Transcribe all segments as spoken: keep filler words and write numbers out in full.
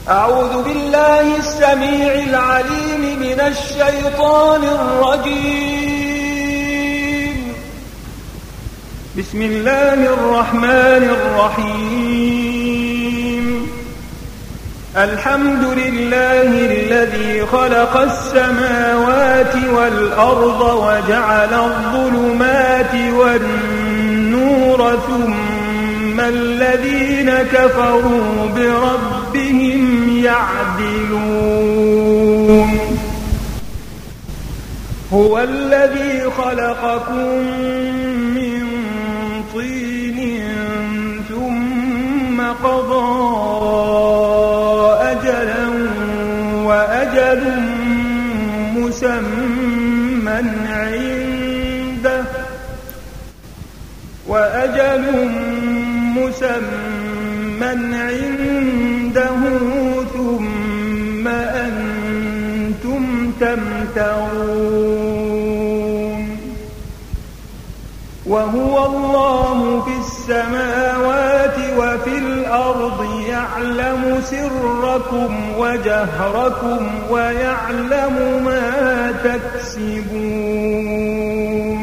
أعوذ بالله السميع العليم من الشيطان الرجيم. بسم الله الرحمن الرحيم. الحمد لله الذي خلق السماوات والأرض وجعل الظلمات والنور ثم الذين كفروا بربهم يعدلون. هو الذي خلقكم من طين ثم قضى أجلا وأجل مسمى عنده وأجل مسمى عنده ثم أنتم تمترون. وهو الله في السماوات وفي الأرض يعلم سركم وجهركم ويعلم ما تكسبون.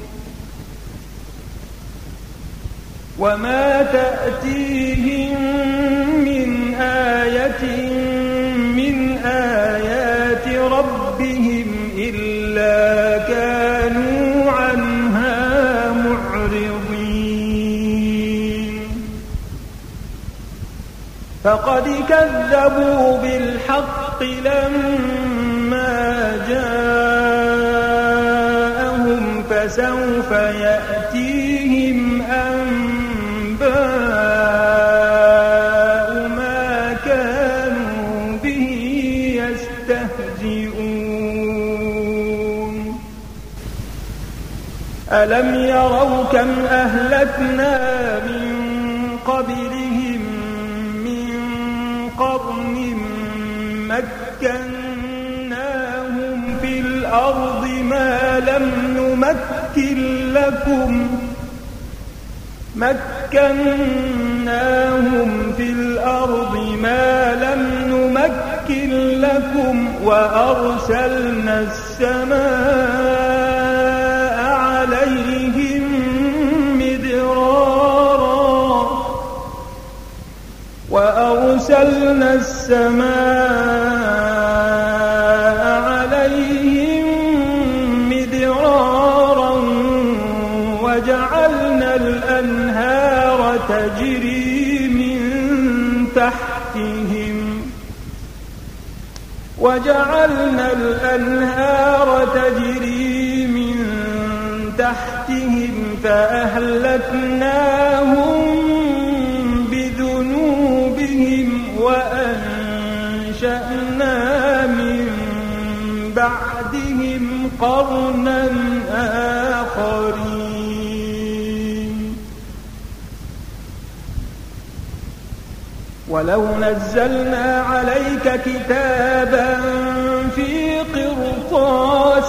وما تأتيهم من آية من آيات ربهم إلا كانوا عنها معرضين. فقد كذبوا بالحق لما جاءهم فسوف يأتيهم أنباء ما كانوا به يستهزئون. ألم يروا كم أهلكنا من قبلهم من قرن مكناهم في الأرض ما لم نمكن لكم مكناهم في الأرض ما لم نمكن لكم وأرسلنا السماء عليهم مدرارا وأرسلنا السماء عليهم مدرارا وجعلنا الأنهار تجري من تحتهم وجعلنا الأنهار تجري من تحتهم فأهلكناهم بذنوبهم وأنشأنا من بعدهم قرنا آخرين. ولو نزلنا عليك كتابا في قرطاس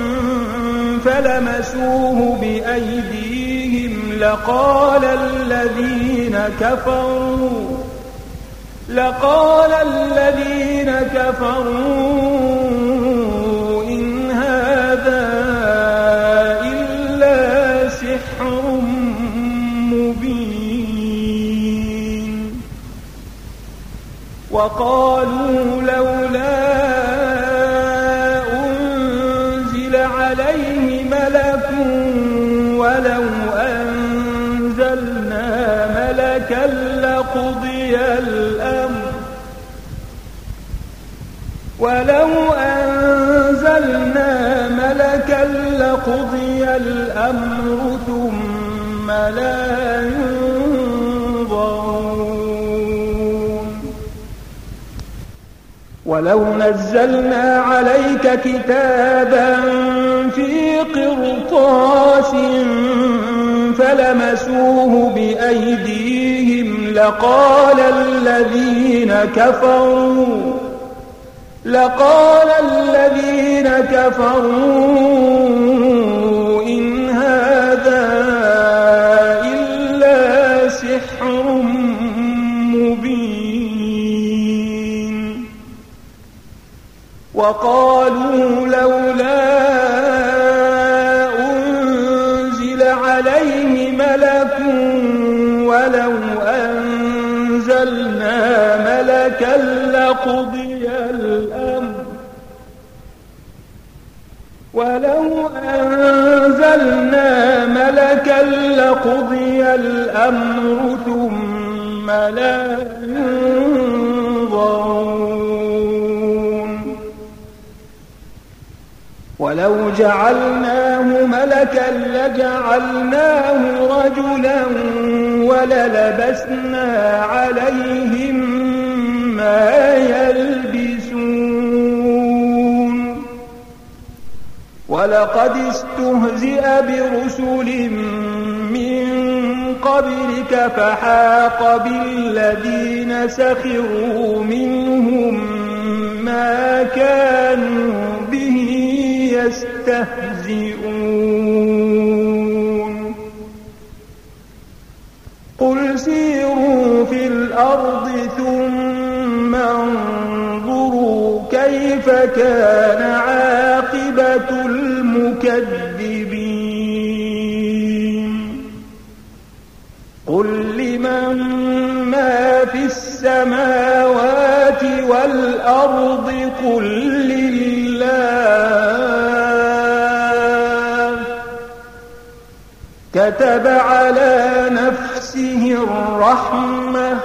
فلمسوه بأيديهم لقال الذين كفروا لقال الذين كفروا إن هذا إلا سحر مبين. وقالوا لولا أنزل عليه ملك ولو أنزلنا ملكا لقضي الأمر ولو أنزلنا ملكا لقضي الأمر ثم لا ينظرون. ولو نزلنا عليك كتابا في قرطاس فلمسوه بأيديهم لقال الذين كفروا لقال الذين كفروا إن هذا إلا سحر مبين. وقالوا لولا أنزل عليه ملك ولو أنزلنا ملكا لقضي الأمر ولو أنزلنا ملكا لقضي الأمر ثم لا ينظرون ولو جعلناه ملكا لجعلناه رجلا وللبسنا عليهم ما يلبسون ولقد استهزئ برسل من قبلك فحاق بالذين سخروا منهم ما كانوا به يستهزئون قل سيروا في الأرض ثم انظروا كيف كان عاقبة المكذبين قل لمن ما في السماوات والأرض قل لله كتب على نفسه الرحمة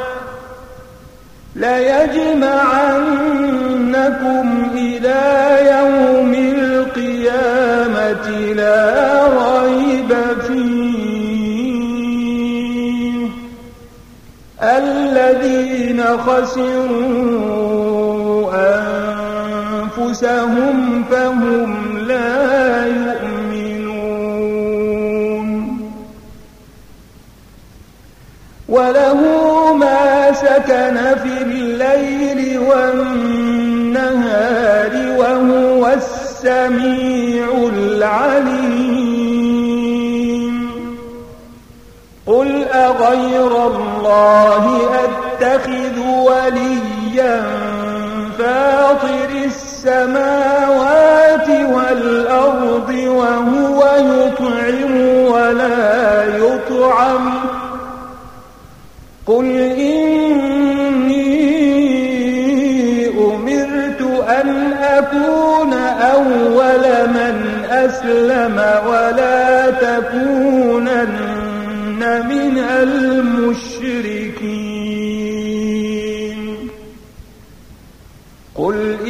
ليجمعنكم إلى يوم القيامة لا ريب فيه الذين خسروا أنفسهم فهم لا يؤمنون وله ما سكن في الليل والنهار وهو السميع العليم قل أغير الله أتخذ وليا فاطر السماوات والأرض وهو يطعم ولا يطعم قل إني أمرت أن أكون أول من أسلم ولا تكونن من المشركين قل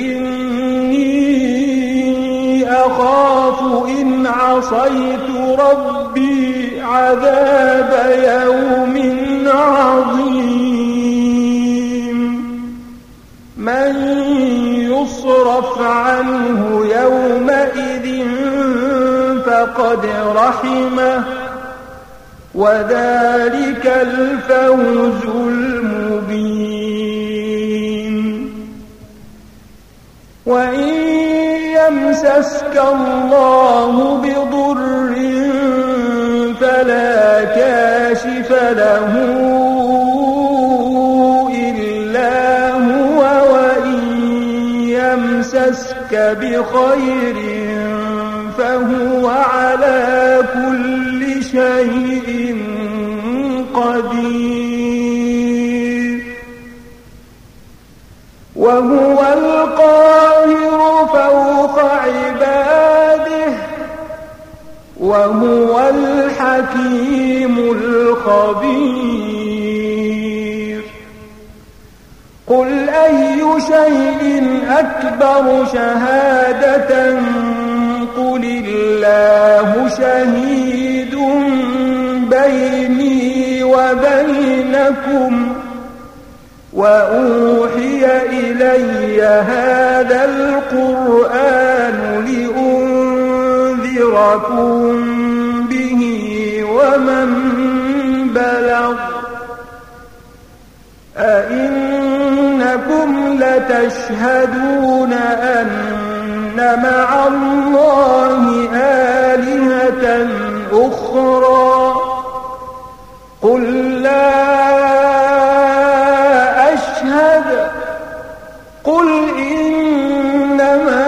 إني أخاف إن عصيت ربي عذاب يوم عظيم من يصرف عنه يومئذ فقد رحمه وذلك الفوز المبين وإن يمسسك الله بضر فلا كاشف له إلا هو وإن يمسسك بخير فهو على كل شيء قدير وهو القاهر فوق عباده وهو الحكيم الخبير قل أي شيء أكبر شهادة قل الله شهيد بيني وبينكم وأوحي إلي هذا القرآن لأنذركم به ومن بلغ أئنكم لتشهدون أن مع الله آلهة أخرى قل لا أشهد قل إنما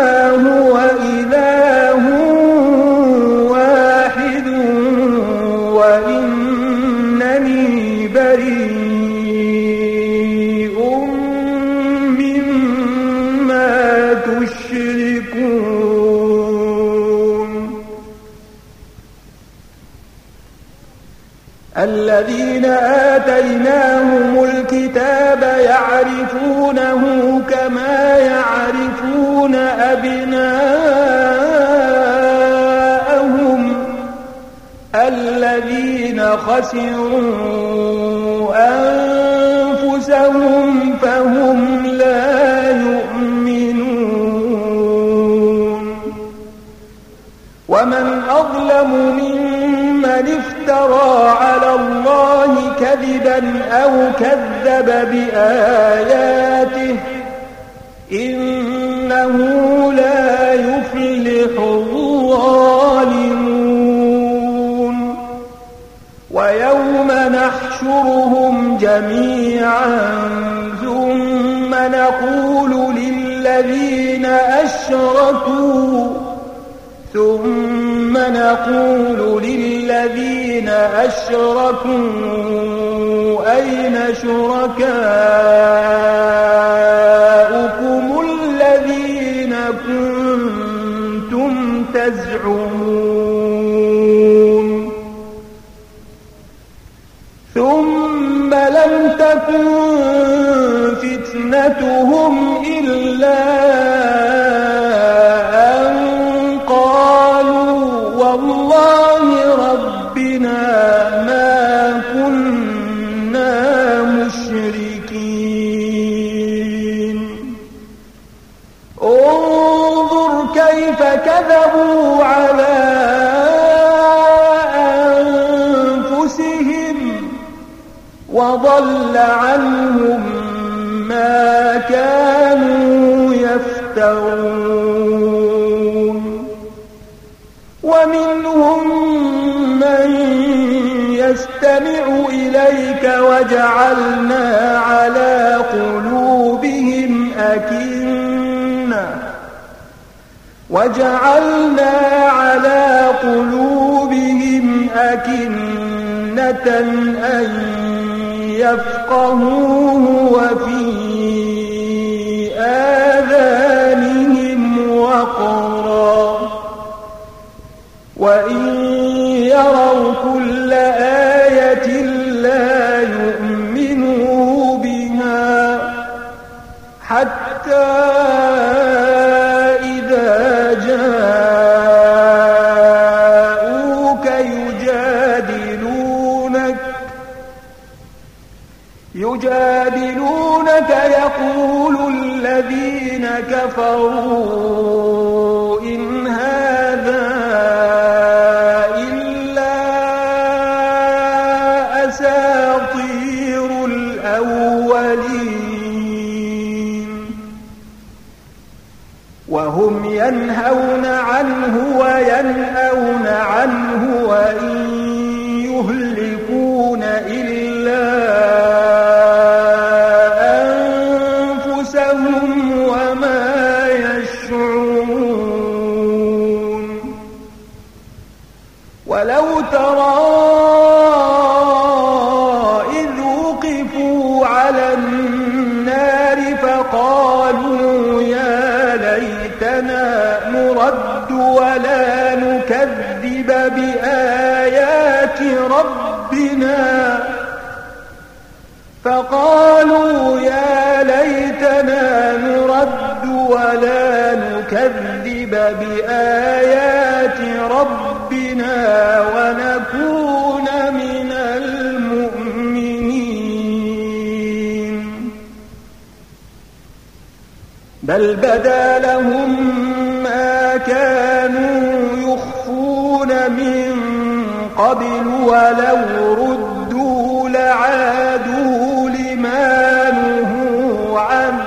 تشركون الذين آتيناهم الكتاب يعرفونه كما يعرفون أبناءهم الذين خسروا أنفسهم فهم لا يؤمنون ومن أظلم ممن افترى على الله كذبا أو كذب بآياته إنه لا يفلح الظالمون ويوم نحشرهم جميعا ثم نقول للذين أشركوا ثم نقول للذين أشركوا أين شركاؤكم الذين كنتم تزعمون ثم لم تكن فتنتهم إلا أن قالوا والله ربنا ما كنا مشركين انظر كيف كذبوا على أنفسهم وضل عنهم ما كانوا يفترون ومنهم من يستمع إليك وجعلنا على قلوبهم أكنة وجعلنا على قلوبهم أكنة أن يفقهوه وفي آذانهم وقرا وإن يروا كل آية لا يؤمنوا بها حتى إذا جاءوك يجادلونك يجادلونك يقول الذين كفروا إن هذا إلا أساطير الأولين وهم ينهون عنه وينأون عنه وإن يهلكون إلا أنفسهم وما يشعرون ولو ترى إذ وقفوا على النار فقالوا يا ليتنا نرد ولا نكذب بآيات ربنا فقالوا يا ليتنا نرد ولا نكذب بآيات ربنا ونكون من المؤمنين بل بدا لهم ما كانوا يخفون من قبل ولو ردوا لعادوا لما نهوا عنه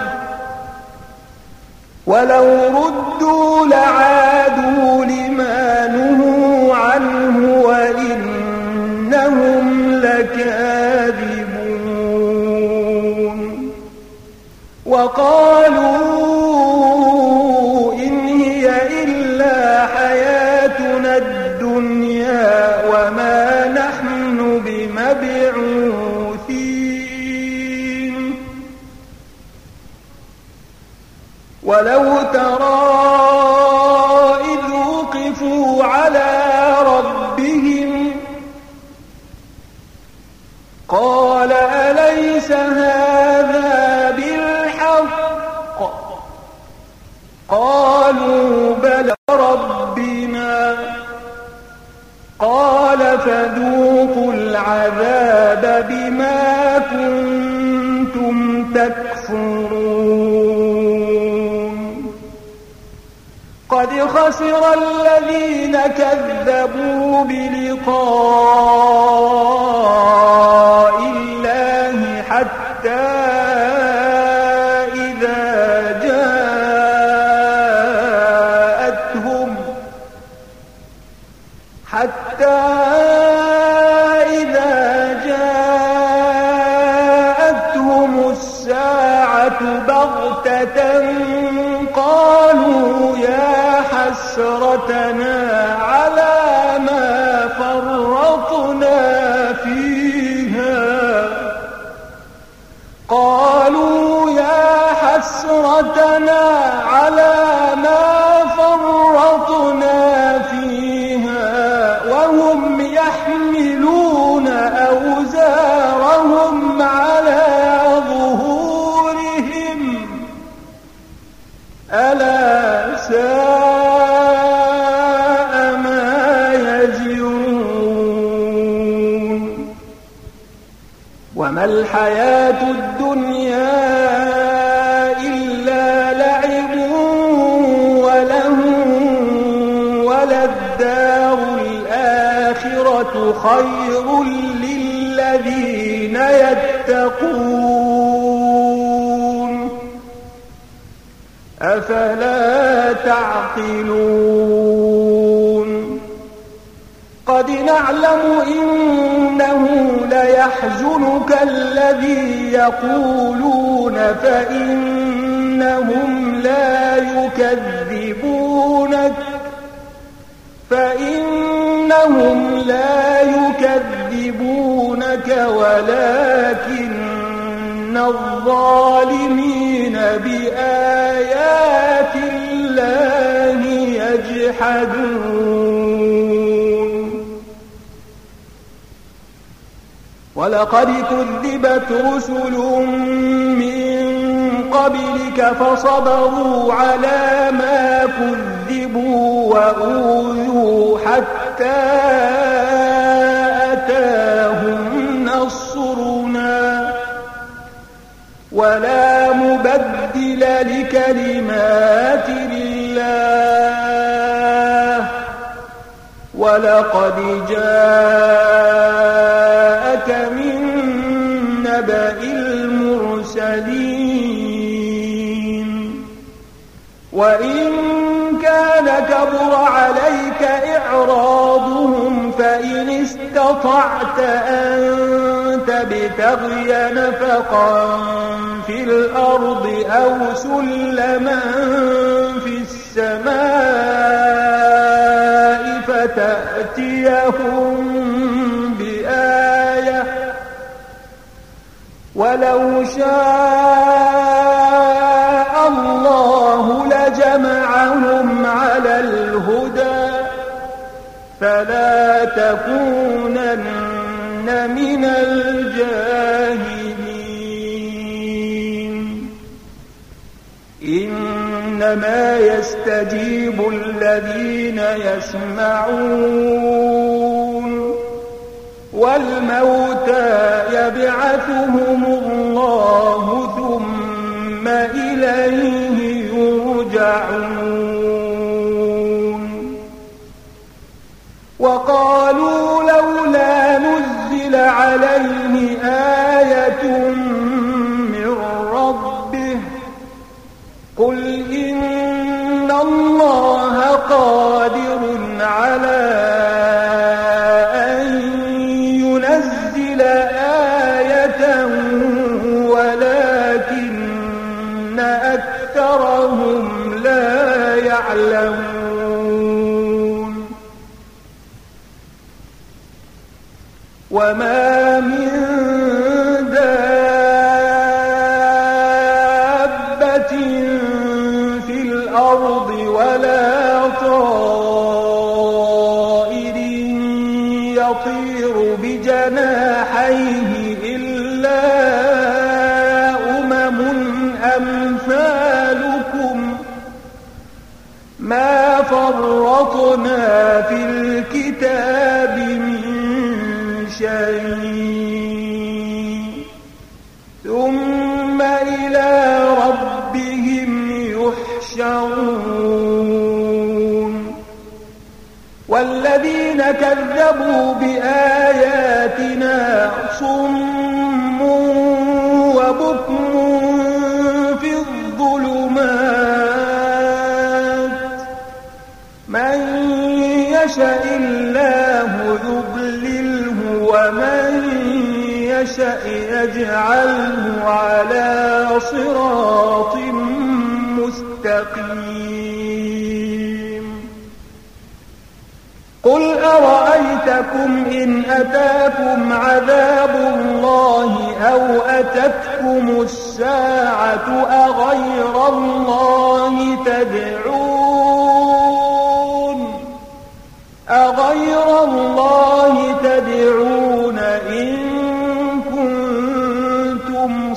ولو ردوا لعادوا لما نهوا عنه وإنهم لكاذبون وقالوا إن هي إلا حياتنا الدنيا وما نحن بمبعوثين ولو ترى إذ وقفوا على ربهم قال أليس هذا بالحق قالوا بلى ربنا قال فذوقوا العذاب بما كنتم تكفرون قد خسر الذين كذبوا بلقاء الله حتى إذا جاءتهم حتى إذا جاءتهم الساعة بغتة قالوا يا حسرتنا على ما فرطنا فيها قالوا يا حسرتنا على ما فرطنا فيها وهم يحملون أوزارهم على ظهورهم ألا ساء ما يزرون وما الحياة الدنيا إلا لعب ولهو وللدار الآخرة خير للذين يتقون أفلا تعقلون قد نعلم إنه ليحزنك الذي يقولون فإنهم لا يكذبونك فإنهم لا يكذبونك ولكن الظالمين بآيات الله يجحدون ولقد كذبت رسل من قبلك فصبروا على ما كذبوا وأوذوا حتى أتاهم نصرنا ولا مبدل لكلمات الله ولقد جاءك من نبأ المرسلين وإن كان كبر عليك إعراضهم فإن استطعت أن تبتغي نفقا في الأرض أو سلما في السماء فتأتيهم بآية ولو شاء الله لجمعهم على الهدى فلا تكونن من الجاهلين إنما يستجيب الذين يسمعون والموتى يبعثهم الله ثم إليه يرجعون وقالوا لولا نزل عليه آية من ربه قل إن الله قادر على أن ينزل آية ولكن أكثرهم لا يعلمون وما من دابة جناحيه إلا أمم أمثالكم ما فرطنا في الكتاب من شيء ثم إلى ربهم يحشرون والذين كذبوا بآياتنا صم وبكم في الظلمات من يشاء الله يضلله ومن يشاء يجعله على صراط مستقيم قل أرأيتكم إن أتاكم عذاب الله أو أتتكم الساعة أغير الله تدعون أغير الله تدعون إن كنتم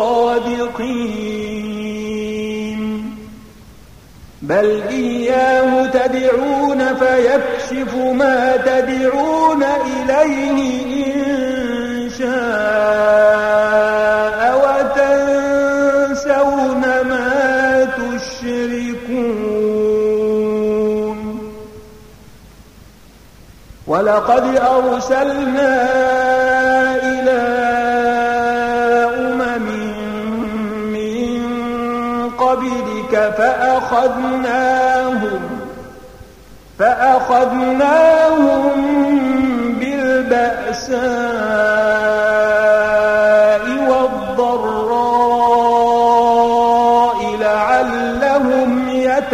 صادقين بل إياه تدعون فيكشف ما تدعون إليه إن شاء وتنسون ما تشركون ولقد أرسلنا إلى أمم من قبلك فأخذناهم فأخذناهم بالبأساء والضراء لعلهم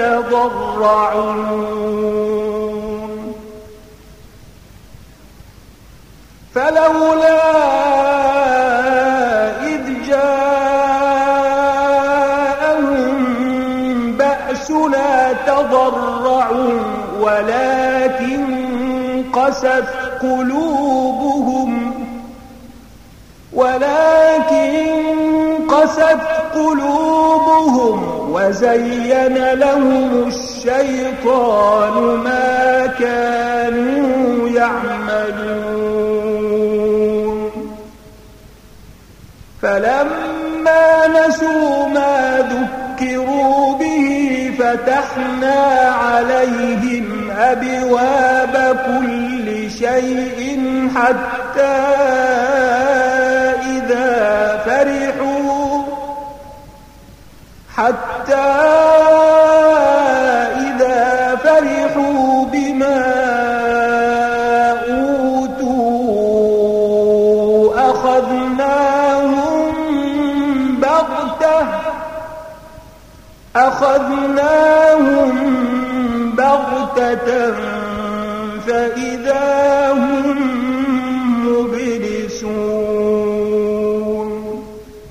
يتضرعون فلولا إذ جاءهم بأسنا تضرعوا ولكن قست قلوبهم ولكن قست قلوبهم وزين لهم الشيطان ما كانوا يعملون فلما نسوا ما ذكروا به فتحنا عليهم أبواب كل شيء حتى إذا فرحوا حتى إذا فرحوا بما أوتوا أخذناهم بغتة أخذناهم بغتة فإذا هم مبلسون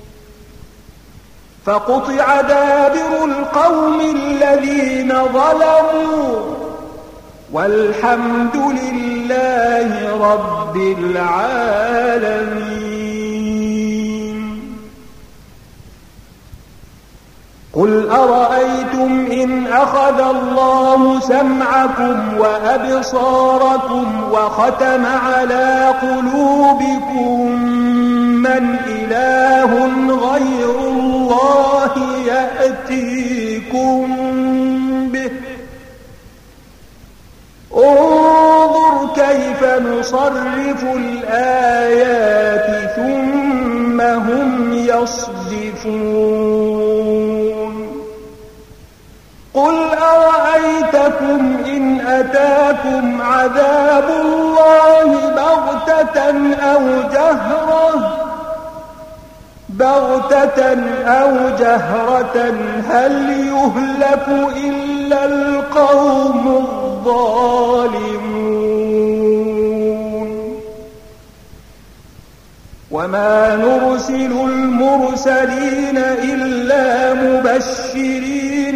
فقطع دابر القوم الذين ظلموا والحمد لله رب العالمين قل أرأيتم إن أخذ الله سمعكم وأبصاركم وختم على قلوبكم من إله غير الله يأتيكم به انظر كيف نصرف الآيات ثم هم يصدفون قل أرأيتكم إن أتاكم عذاب الله بغتة أو جهرة بغتة أو جهرة هل يهلك إلا القوم الظالمون وما نرسل المرسلين إلا مبشرين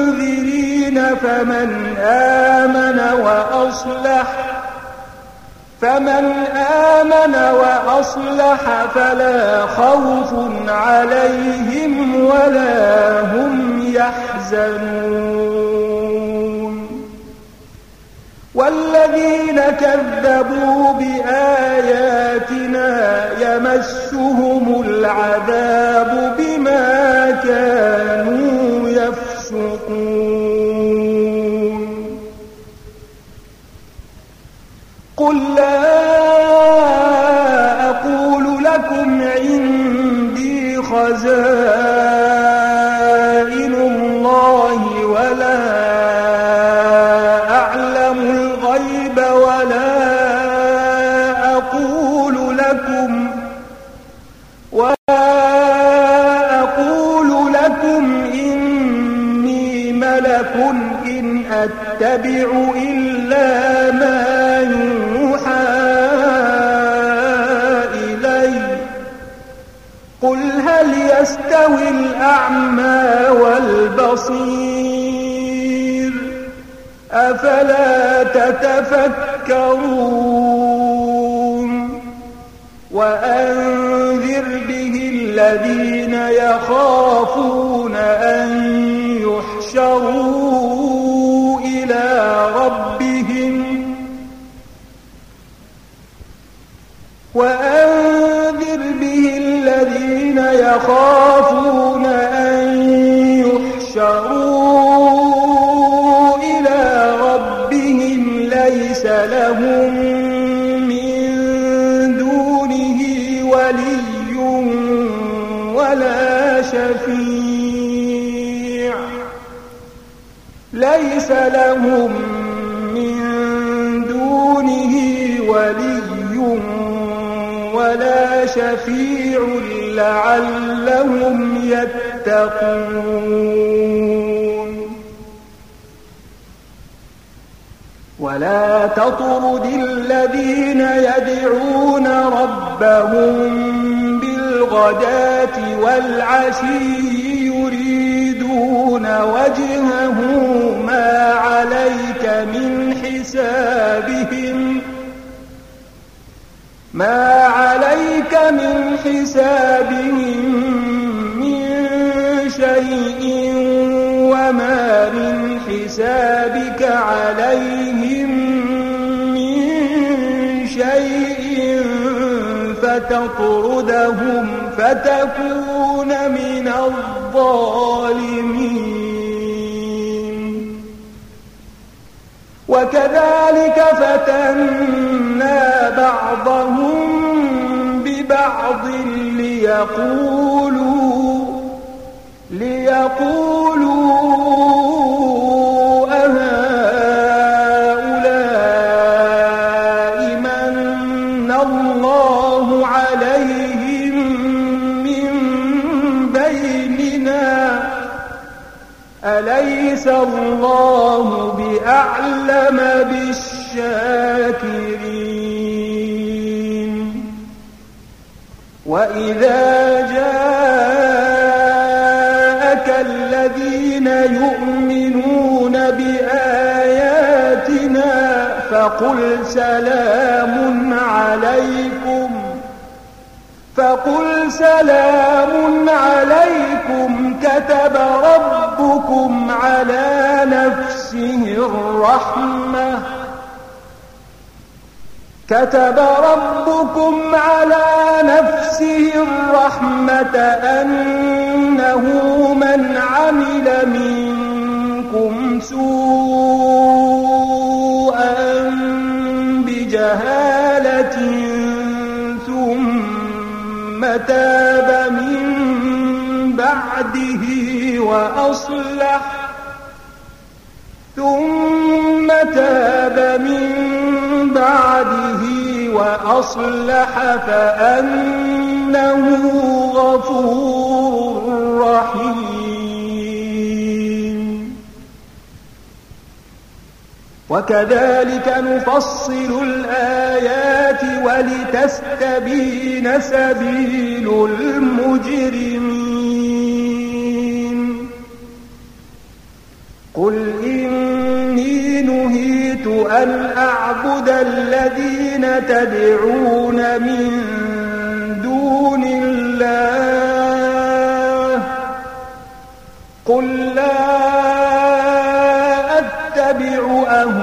ومنذرين فمن آمن وأصلح فمن آمن وأصلح فلا خوف عليهم ولا هم يحزنون والذين كذبوا بآياتنا يمسهم العذاب بما كانوا يفسقون قل لا أقول لكم عندي خزائن الله ولا أعلم الغيب ولا أقول لكم ولا أقول لكم إني ملك إن أتبع إلا ما يوحى إلي قل هل يستوي الأعمى والبصير أفلا تتفكرون وأنذر به الذين يخافون أن يحشروا إلى ربهم وأنذر به الذين يخافون أن يحشروا إلى ربهم ليس لهم من دونه ولي ولا شفيع ليس لهم من دونه ولي ولا شفيع لعلهم يتقون ولا تطرد الذين يدعون ربهم بالغداة والعشي يريدون وجهه ما عليك من حسابهم ما عليك من حسابهم من شيء وما من حسابك عليهم من شيء فتطردهم فتكون من الظالمين وكذلك فتنا بعضهم ببعض ليقولوا ليقولوا أهؤلاء من الله عليهم من بيننا أليس الله بأعلم بالشاكرين وإذا جاءك الذين يؤمنون بآياتنا فقل سلام عليكم فقل سلام عليكم كتب ربكم على نفسه الرحمة كتب ربكم على نفسه الرحمة أنه من عمل منكم سوءا بجهالة ثم تاب من بعده وأصلح ثم تاب من بعده وأصلح فأنه غفور رحيم وكذلك نفصل الآيات ولتستبين سبيل المجرمين قل إني نهيت أن أعبد الذين تدعون من دون الله قل لا أتبع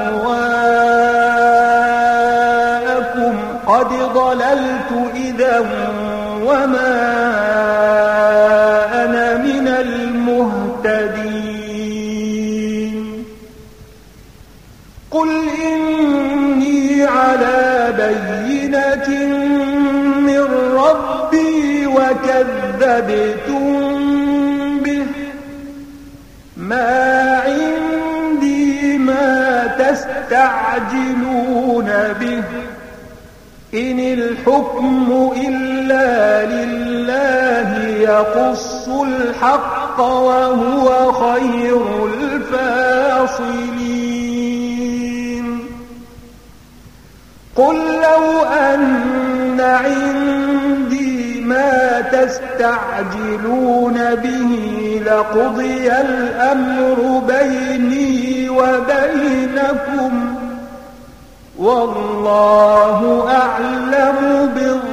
أهواءكم قد ضللت إذا وما أنا من المهتدين قل إني على بينة من ربي وكذبتم به ما عندي ما تستعجلون به إن الحكم إلا لله يقص الحق وهو خير الفاصلين قل لو أن عندي ما تستعجلون به لقضي الأمر بيني وبينكم والله أعلم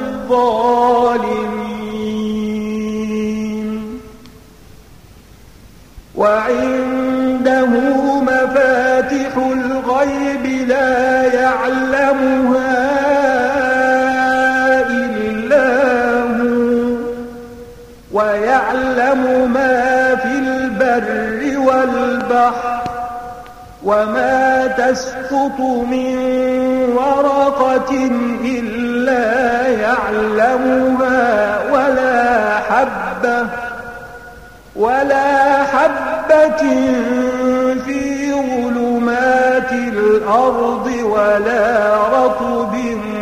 بالظالمين وعنده مفاتح الغيب لا يعلمها إلا هو ويعلم ما في البر والبحر وما تسقط من ورقة إلا يعلمها ولا حبة ولا حبة في ظلمات الأرض ولا رطب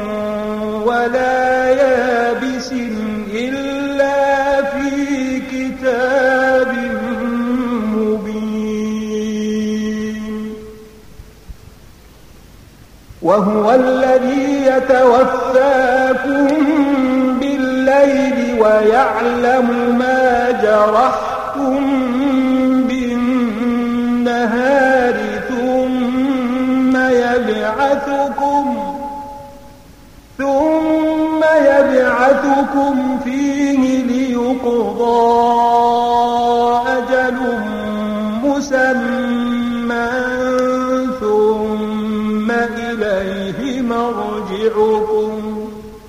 ولا يابس إلا في كتاب مبين وهو الذي يتوفاكم بالليل ويعلم ما جرحتم بالنهار ثم يبعثكم ثم يبعثكم فيه ليقضى أجل مسمى ثم إليه مرجعكم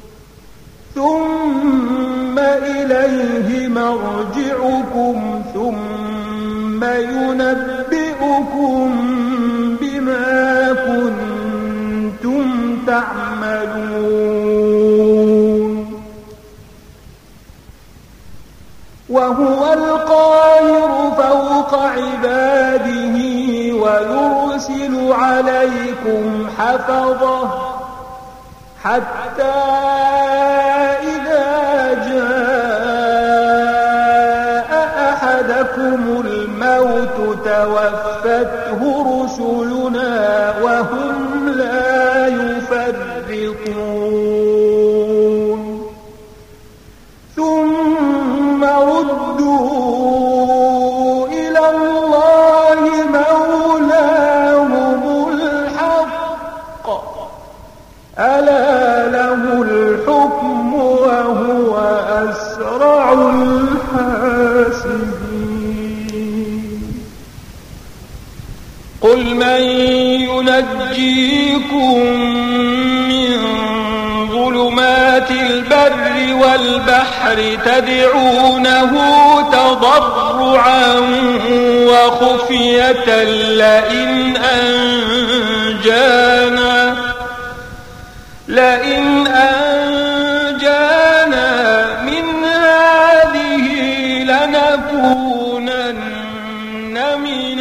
ثم إليه مرجعكم ثم ينبئكم بما كنتم تعملون وهو القاهر فوق عباده ويرسل عليكم حفظه حتى إذا جاء أحدكم الموت توفته رسلنا وهم لا يفرطون ثم ردوا إلى الله مولاهم الحق ألا له الحكم وهو أسرع الحاسبين قل من ينجيكم من ظلمات البر والبحر تدعونه تضرعا وخفية لئن أنجانا لئن أنجانا من هذه لنكونن من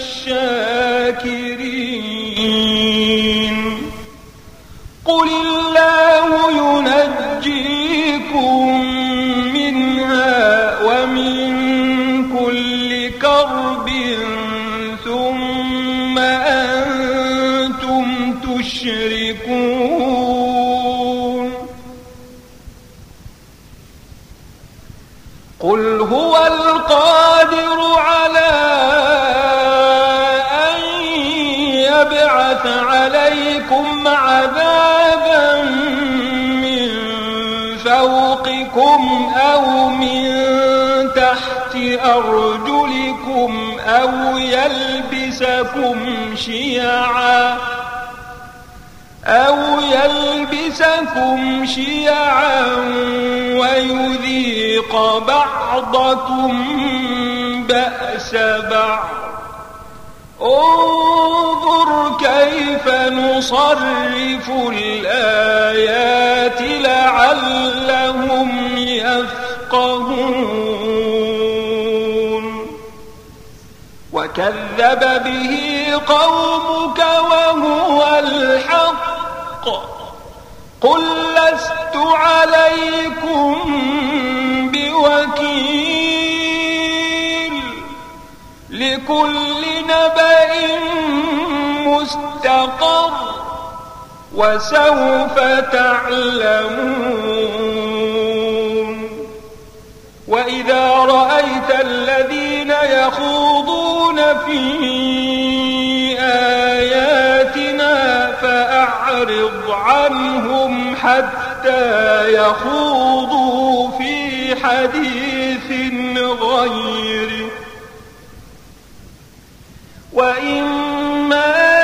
الشاكرين قل الله ينجيكم منها ومن كل كرب ثم أنتم تشركون قل هو القادر على أن يبعث على أرجلكم أو يلبسكم شيعا أو يلبسكم شيعا ويذيق بعضكم بأس بعض انظر كيف نصرف الآيات لعلهم يفقهون وكذب به قومك وهو الحق قل لست عليكم بوكيل لكل نبأ مستقر وسوف تعلمون وإذا رأيت الذين يخوضون في آياتنا فأعرض عنهم حتى يخوضوا في حديث غيره وإما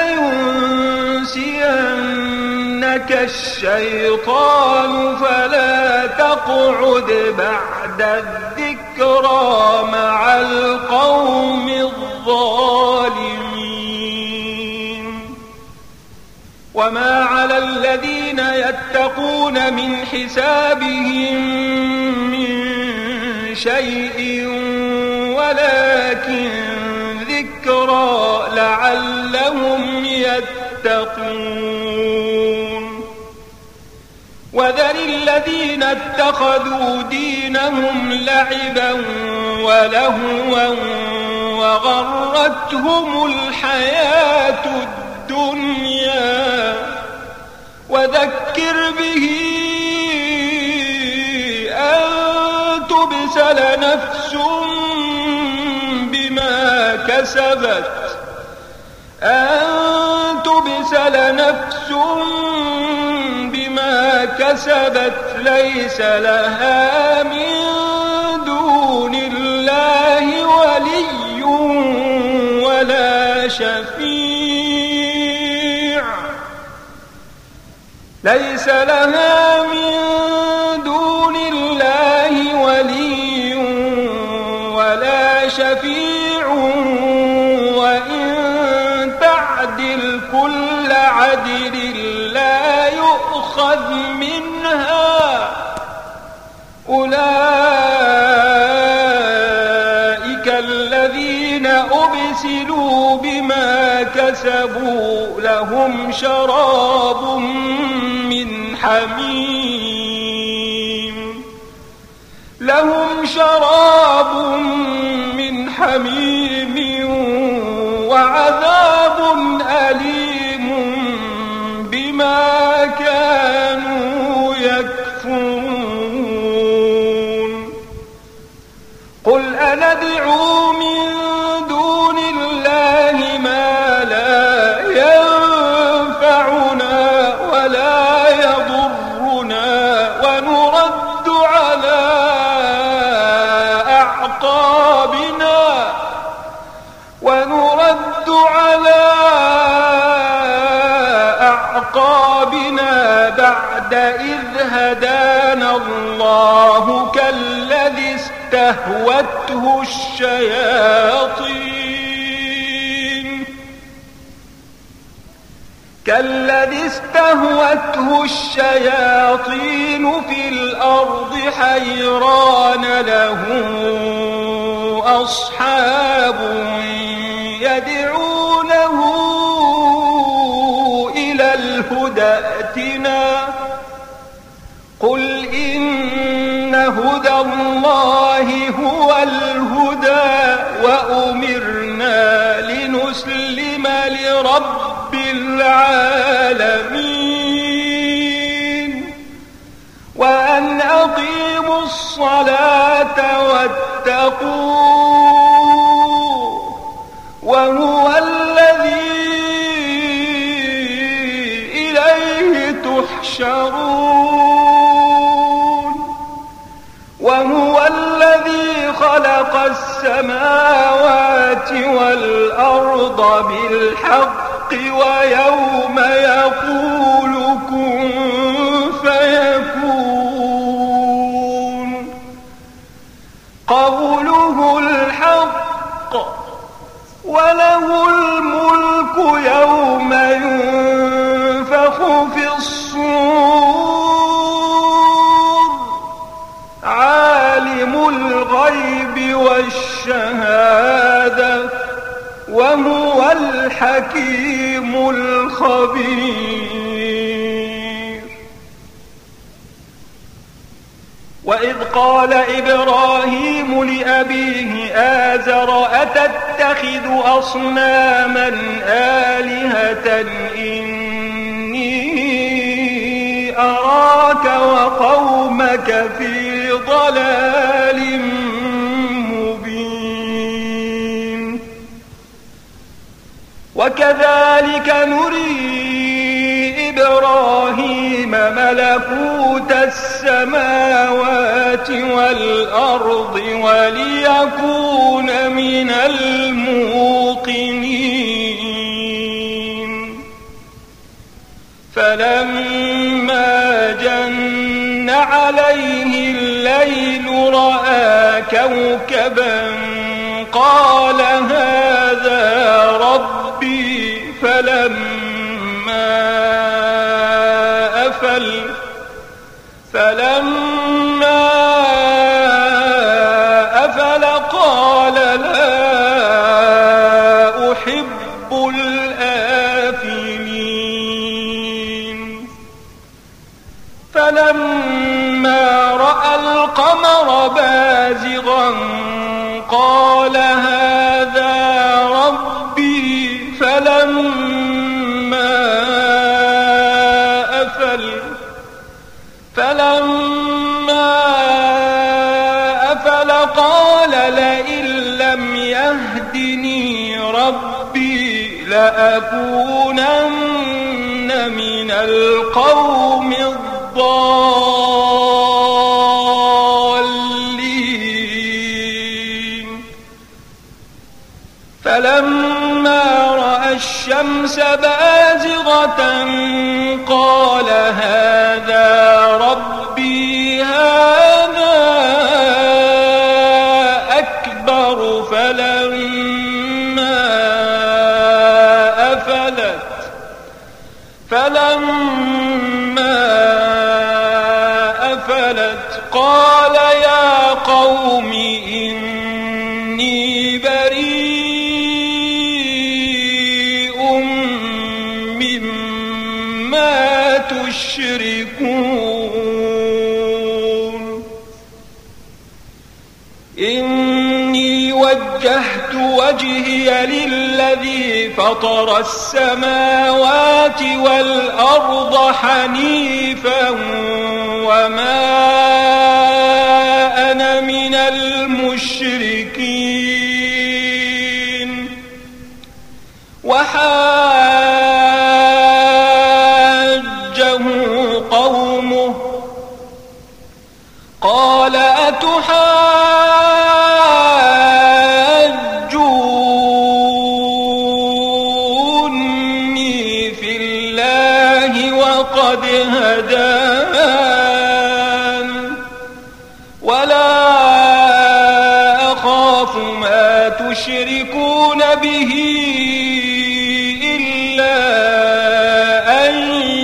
ينسينك الشيطان فلا تقعد بعد الذكرى مع القوم الظالمين وما على الذين يتقون من حسابهم من شيء ولكن ذكرى لعلهم يتقون وذر الذين اتخذوا دينهم لعبا ولهوا وغرتهم الحياة الدنيا وذكر به أن تبسل نفس بما كسبت أن تبسل نفس بما كسبت ليس لها من دون الله ولي ولا شفيع ليس لها من دون الله ولي ولا شفيع وإن تعدل كل عدل لا يؤخذ منها أولئك الذين أبسلوا بما كسبوا لهم شراب من حميم لهم شراب من حميم وعذاب أليم بما كانوا يكفرون قل أندعو من دون الله ما لا ينفعنا ولا يضرنا ونرد على أعقابنا ونرد على أعقابنا بعد إذ هدانا الله كالذي استهوته الشياطين كالذي استهوته الشياطين في الأرض حيران له أصحاب يدعونه إلى الهدى ائتنا قل إن هدى الله هو الهدى وأمرنا لنسلم لرب العالمين وأن أقيموا الصلاة واتقوه وهو الذي إليه تحشرون وهو الذي خلق السماوات السماوات والأرض بالحق ويوم يقول كن فيكون قوله الحق وله الملك يوم ينفخ في الصور عالم الغيب والشهادة وهو الحكيم الخبير. وإذ قال إبراهيم لأبيه آزر أتتخذ أصناما آلهة إني أراك وقومك في ضلال مبين. وكذلك نري إبراهيم ملكوت السماوات والأرض وليكون من الموقنين. فلما جن عليه الليل رأى كوكبا قال هذا ربي فلما أفل فلما أفل قال لا أحب الآفلين. فلما رأى القمر بازغا قال هذا ربي فلما أفل فلما أفل قال لئن لم يهدني ربي لأكونن من القوم الضالين. فلما رأى الشمس بازغة قال هذا ربي هذا أكبر. فلما أفلت فلما أفلت قال يا قوم إني بريء مما تشركون. إني وجهت وجهي للذي فطر السماوات والأرض حنيفا وما أنا من المشركين. وحاجه قومه قال أتحاجوني في الله وقد هدان ولا أخاف ما تشركون به إلا أن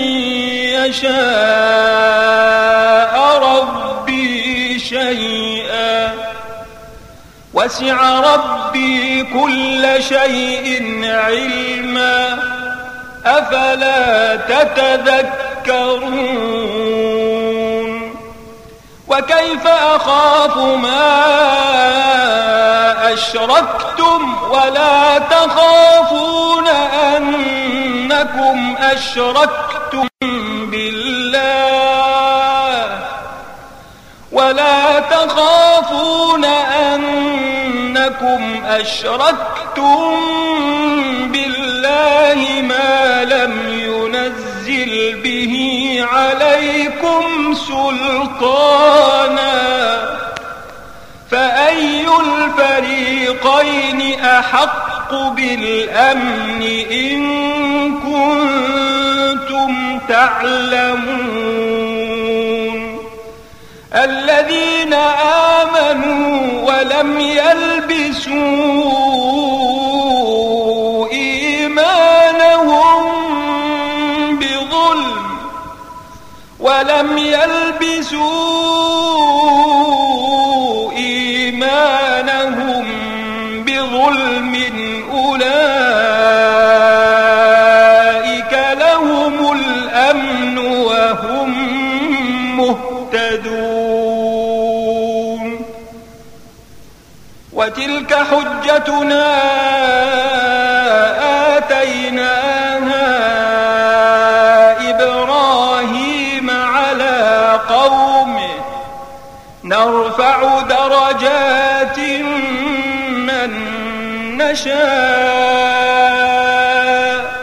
يشاء ربي شيئا وسع ربي كل شيء علما أفلا تتذكرون. وكيف أخاف ما أشركتم ولا تخافون أنكم أشركتم بالله ولا تخافون أنكم أشركتم بالله ما لم ينزل به عليكم سلطانا فأي الفريقين أحق بالأمن إن كنتم تعلمون الذين آمنوا ولم يلبسوا إيمانهم بظلم ولم يلبسوا إيمانهم بظلم أولئك لهم الأمن وهم مهتدون وتلك حجتنا آتيناها إبراهيم على قومه نرفع درجات من نشاء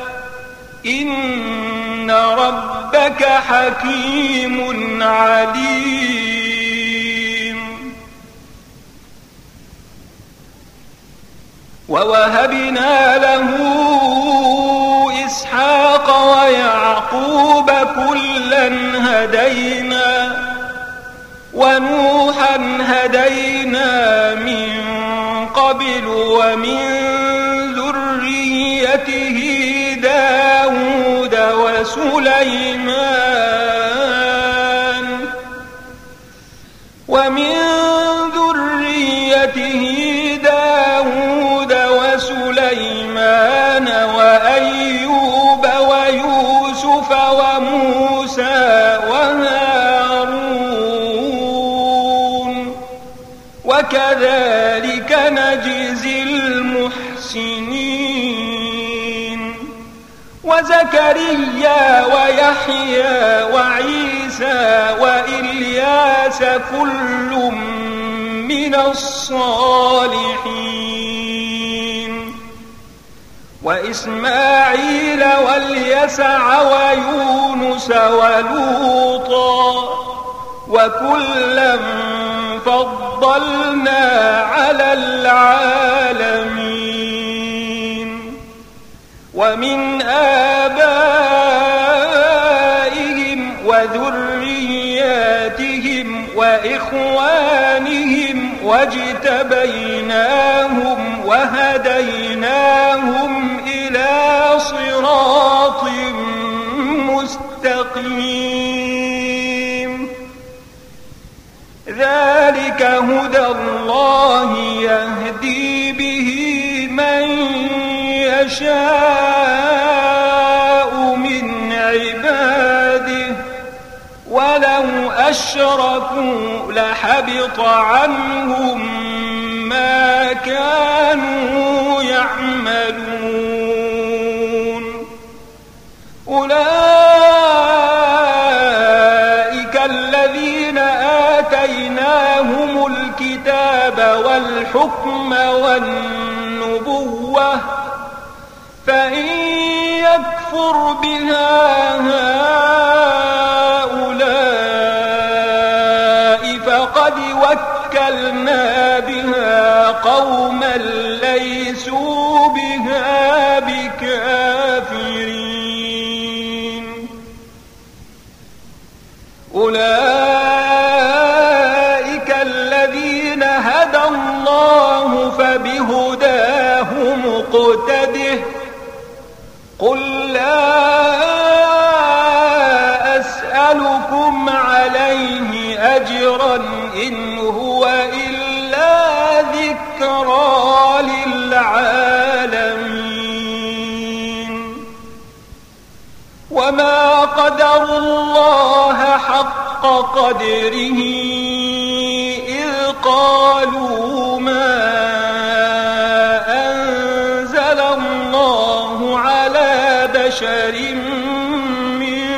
إن ربك حكيم عليم ووهبنا له إسحاق ويعقوب كلا هدينا ونوحا هدينا من قبل ومن ذريته داود وسليمان ومن ذريته داود وسليمان وأيوب ويوسف وموسى وهارون وكذلك نجزي المحسنين وزكريا ويحيى وعيسى وإلياس كل من الصالحين وإسماعيل واليسع ويونس ولوطا وكلا فضلنا على العالمين ومن آبائهم وذرياتهم وإخوانهم واجتبيناهم وهديناهم إلى صراط مستقيم ذلك هدى الله يهدي به من يشاء من عباده ولو أشركوا لحبط عنهم ما كانوا يعملون أولئك الذين آتيناهم الكتاب والحكم والنبوة فإن يكفر بها هؤلاء فقد وكلنا بها قوما ليسوا بها بكافرين أولئك الذين هدى الله فبهداه مقتده قل لا أسألكم عليه أجرا إن هو إلا ذكرى للعالمين وما قدروا الله حق قدره إذ قالوا ما أنزل الله على بشر من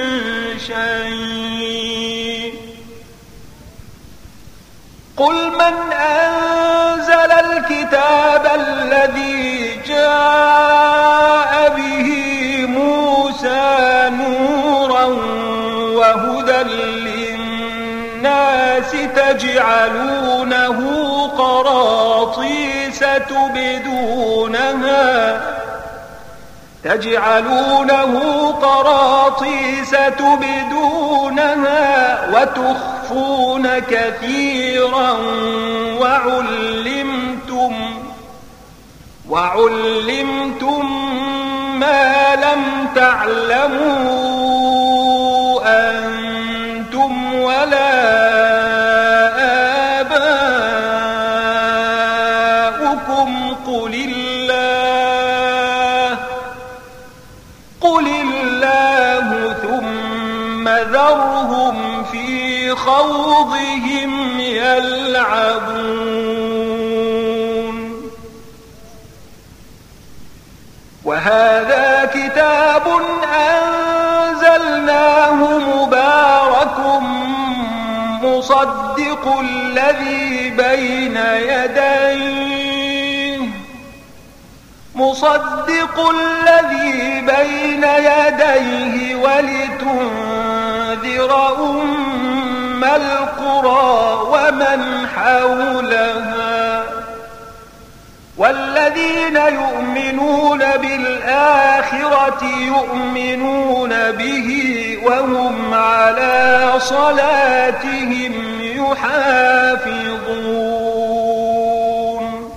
شيء قل من أنزل الكتاب الذي جاء به موسى نورا وهدى للناس تجعلونه قراطيس تبدونها تجعلونه قراطيس تبدونها وتخفون كثيرا وعلمتم وعلمتم ما لم تعلموا أنتم ولا آباؤكم قل الله قل الله ثم ذرهم في خوضهم يلعبون. وهذا كتاب أنزلناه مبارك مصدق الذي بين يديه مصدق الذي بين يديه ولتنذر أم القرى ومن حولها والذين يؤمنون بالآخرة يؤمنون به وهم على صلاتهم يحافظون.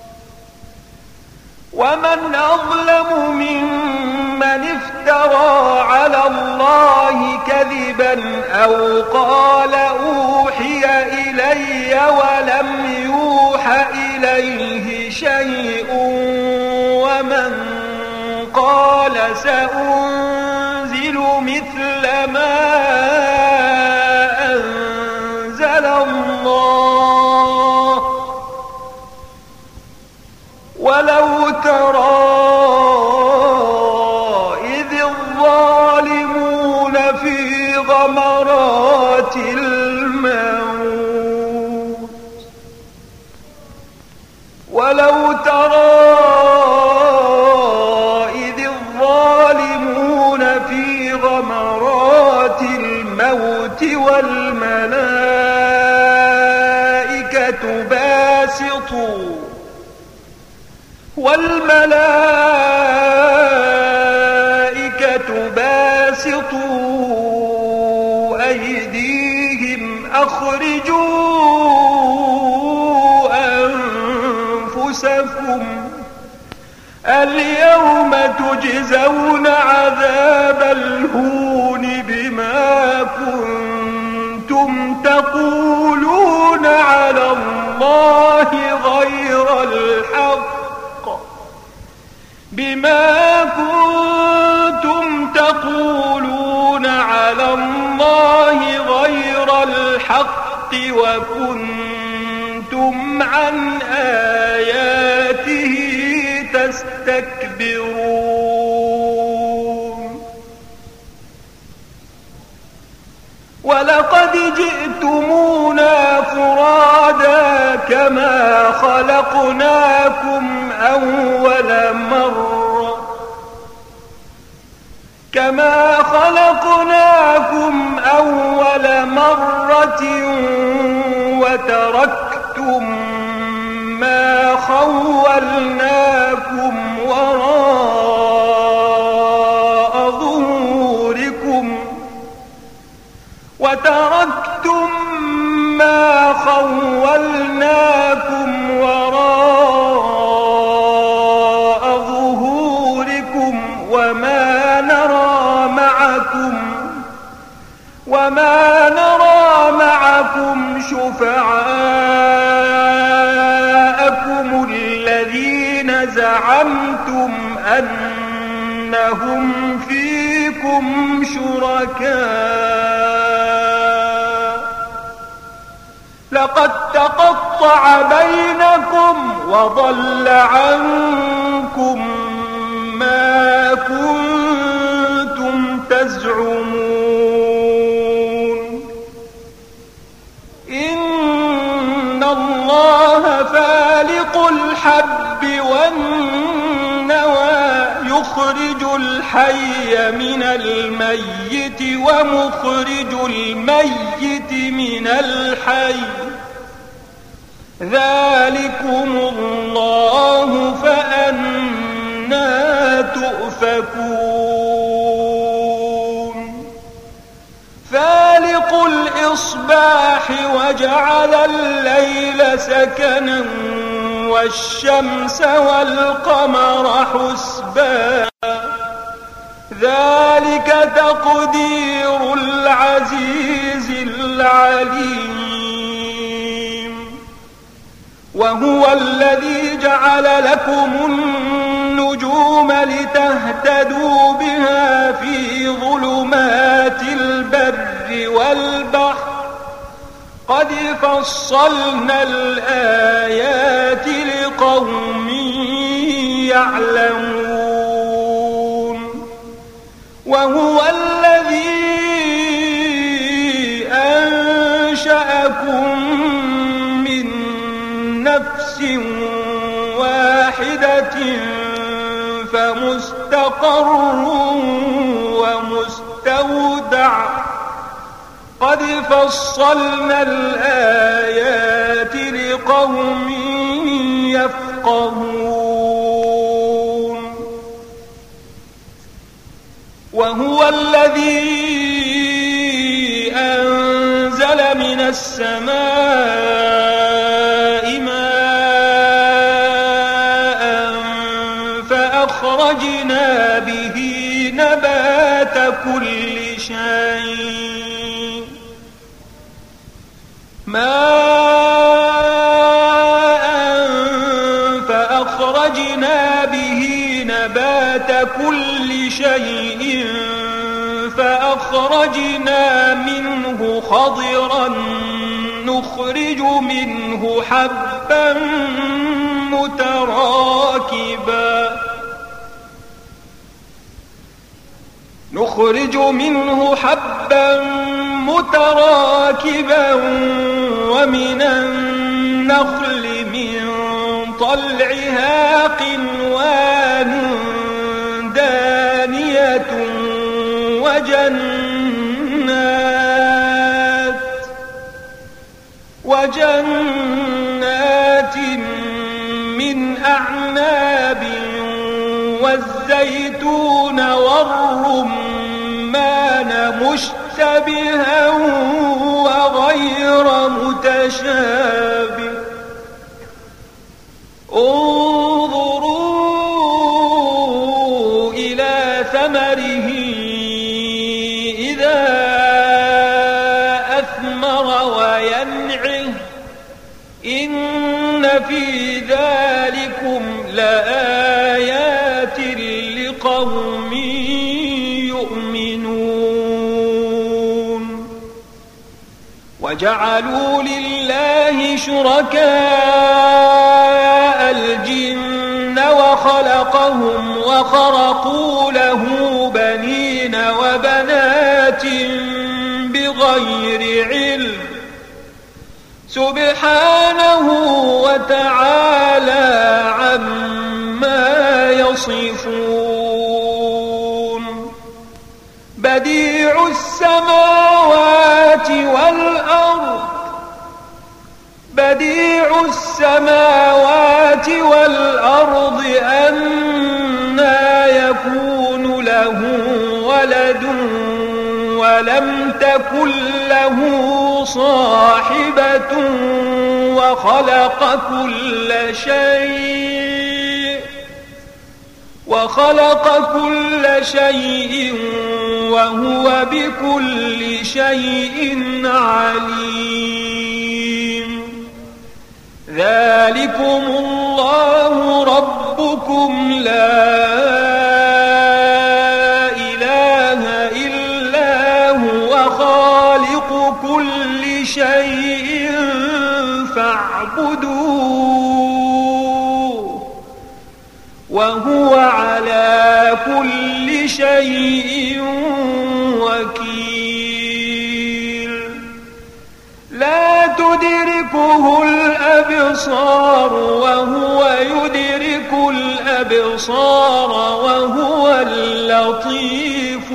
ومن أظلم ممن افترى على الله كذبا أو قال أوحي إلي ولم يوح إليه شيء ومن قال سأنزل مثل ما أنزل الله ولو ترى إذ الظالمون في غمرات الموت ولو ترى إذ الظالمون في غمرات الموت والملائكة باسطوا والملائكة باسطوا أيديهم أخرجوا أنفسكم اليوم تجزون عذاب الهون بما كنتم تقولون على الله غير الحق بما كنتم تقولون على الله غير الحق وكنتم عن آياته تستكبرون. ولقد جئتمونا فرادا كما خلقناكم أول مرة كما خلقناكم أول مرة وتركتم ما خولناكم وراء ظهوركم وتركتم ما خولناكم وراء ظهوركم وما نرى معكم وما نرى معكم شفعاءكم الذين زعمتم أنهم فيكم شركاء لقد تقطع بينكم وضل عنكم ما كنتم تزعمون. إن الله فالق الحب والنوى يخرج الحي من الميت ومخرج الميت من الحي ذلكم الله فأنى تؤفكون فالق الإصباح وجعل الليل سكنا والشمس والقمر حسبانا ذلك تقدير العزيز العليم وهو الذي جعل لكم النجوم لتهتدوا بها في ظلمات البر والبحر قد فصلنا الآيات لقوم يعلمون وهو الذي أنشأكم من نفس واحدة فمستقر ومستودع قد فصلنا الآيات لقوم يفقهون وهو الذي أنزل من السماء ماء فأخرجنا به نبات كل شيء ماء فأخرجنا به نبات كل شيء فأخرجنا منه خضرا نخرج منه حبا متراكبا نخرج منه حبا متراكبا ومن النخل من طلعها قنوان دانية وجنات وجنات من أعناب والزيتون والرمان مشتبها وغير متشابه انظروا إلى ثمره إذا أثمر وينعه إن في ذلكم لآيات لقوم يؤمنون وجعلوا لله شركاء الجن وخلقهم وخرقوا له بنين وبنات بغير علم سبحانه وتعالى عما يصفون بديع السماوات والأرض بديع السماوات والأرض أنى يكون له ولد ولم تكن له صاحبة وخلق كل شيء وخلق كل شيء وهو بكل شيء عليم ذلكم الله ربكم لا إله إلا هو خالق كل شيء فاعبدوه وهو على كل شيء وكيل لا تدركه الأبصار وهو يدرك الأبصار وهو اللطيف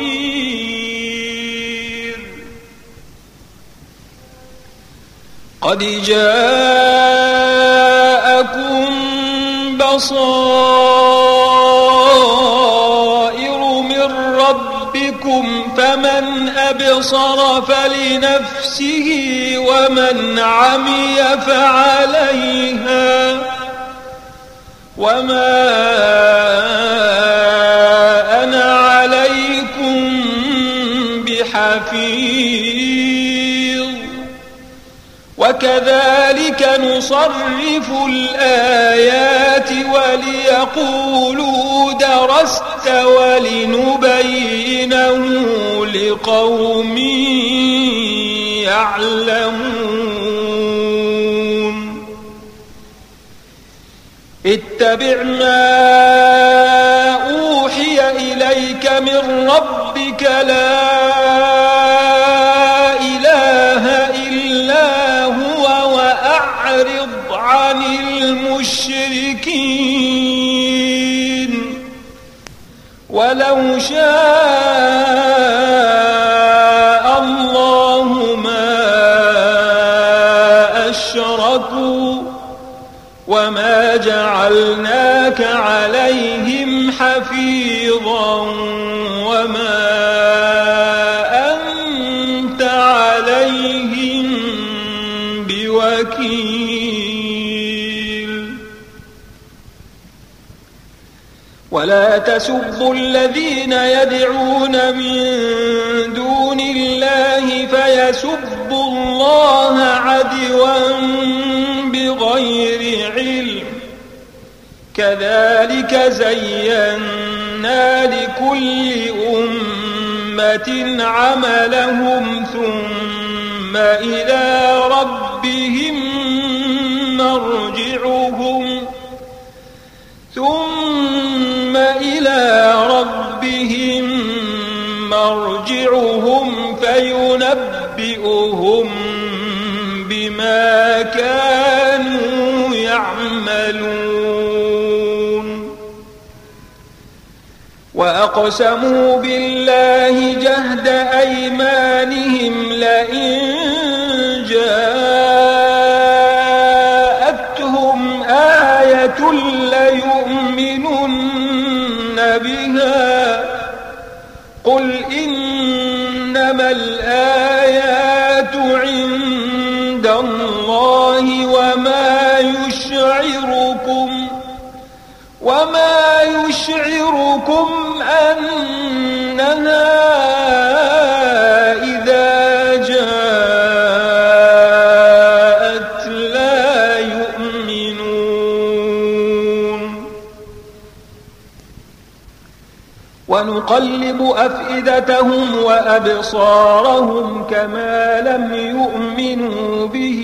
الخبير قد جاءكم بصائر من ربكم فمن أبصر فلنفسه ومن عمي فعليها وما أنا عليكم بحفيظ وكذلك نصرف الآيات وليقولوا درست ولنبينه لقوم يعلمون اتبع ما أوحي إليك من ربك لا إله إلا هو وأعرض عن المشركين ولو شاء الله ما أشركوا وما جعلناك عليهم حفيظا وما أنت عليهم بوكيل ولا تسبوا الذين يدعون من دون الله فيسبوا الله عدوا بغير علم كذلك زينا لكل أمة عملهم ثم إلى ربهم مرجعهم ثم إلى ربهم مرجعهم فينبئهم بما كانوا يعملون وأقسموا بالله جهد أيمانهم لئن جاءتهم آية ليؤمنن بها قل إنما الآيات عند الله وما يشعركم وما يشعركم أنها إذا جاءت لا يؤمنون ونقلب أفئدتهم وأبصارهم كما لم يؤمنوا به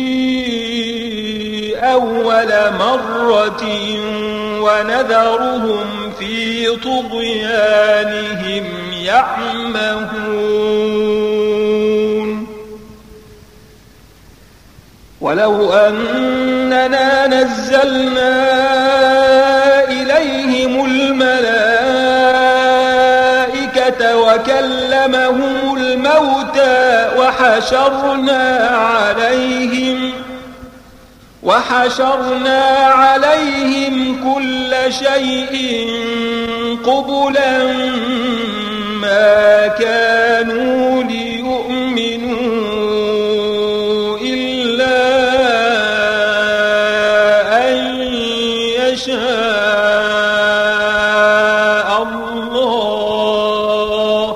أول مرة ونذرهم في طغيانهم يعمهون ولو أننا نزلنا إليهم الملائكة وكلمهم الموتى وحشرنا عليهم وحشرنا عليهم كل شيء قبلا ما كانوا ليؤمنوا إلا أن يشاء الله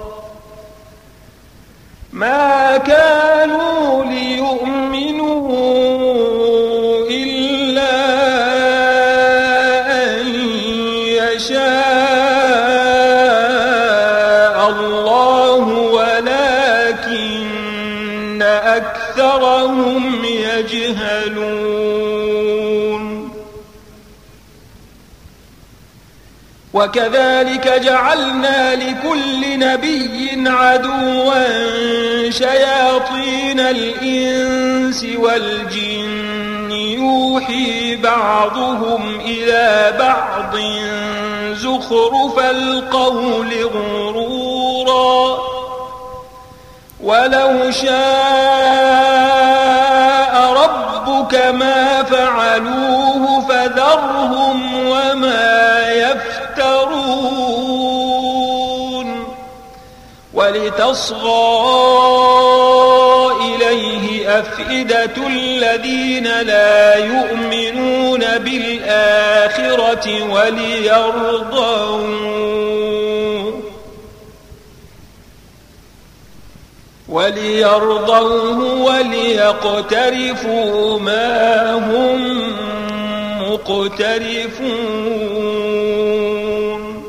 ما كانوا ليؤمنوا أكثرهم يجهلون وكذلك جعلنا لكل نبي عدوا شياطين الإنس والجن يوحي بعضهم إلى بعض زخرف القول غرورا ولو شاء كما فعلوه فذرهم وما يفترون ولتصغى إليه أفئدة الذين لا يؤمنون بالآخرة وليرضوه وليرضوه وليقترفوا ما هم مقترفون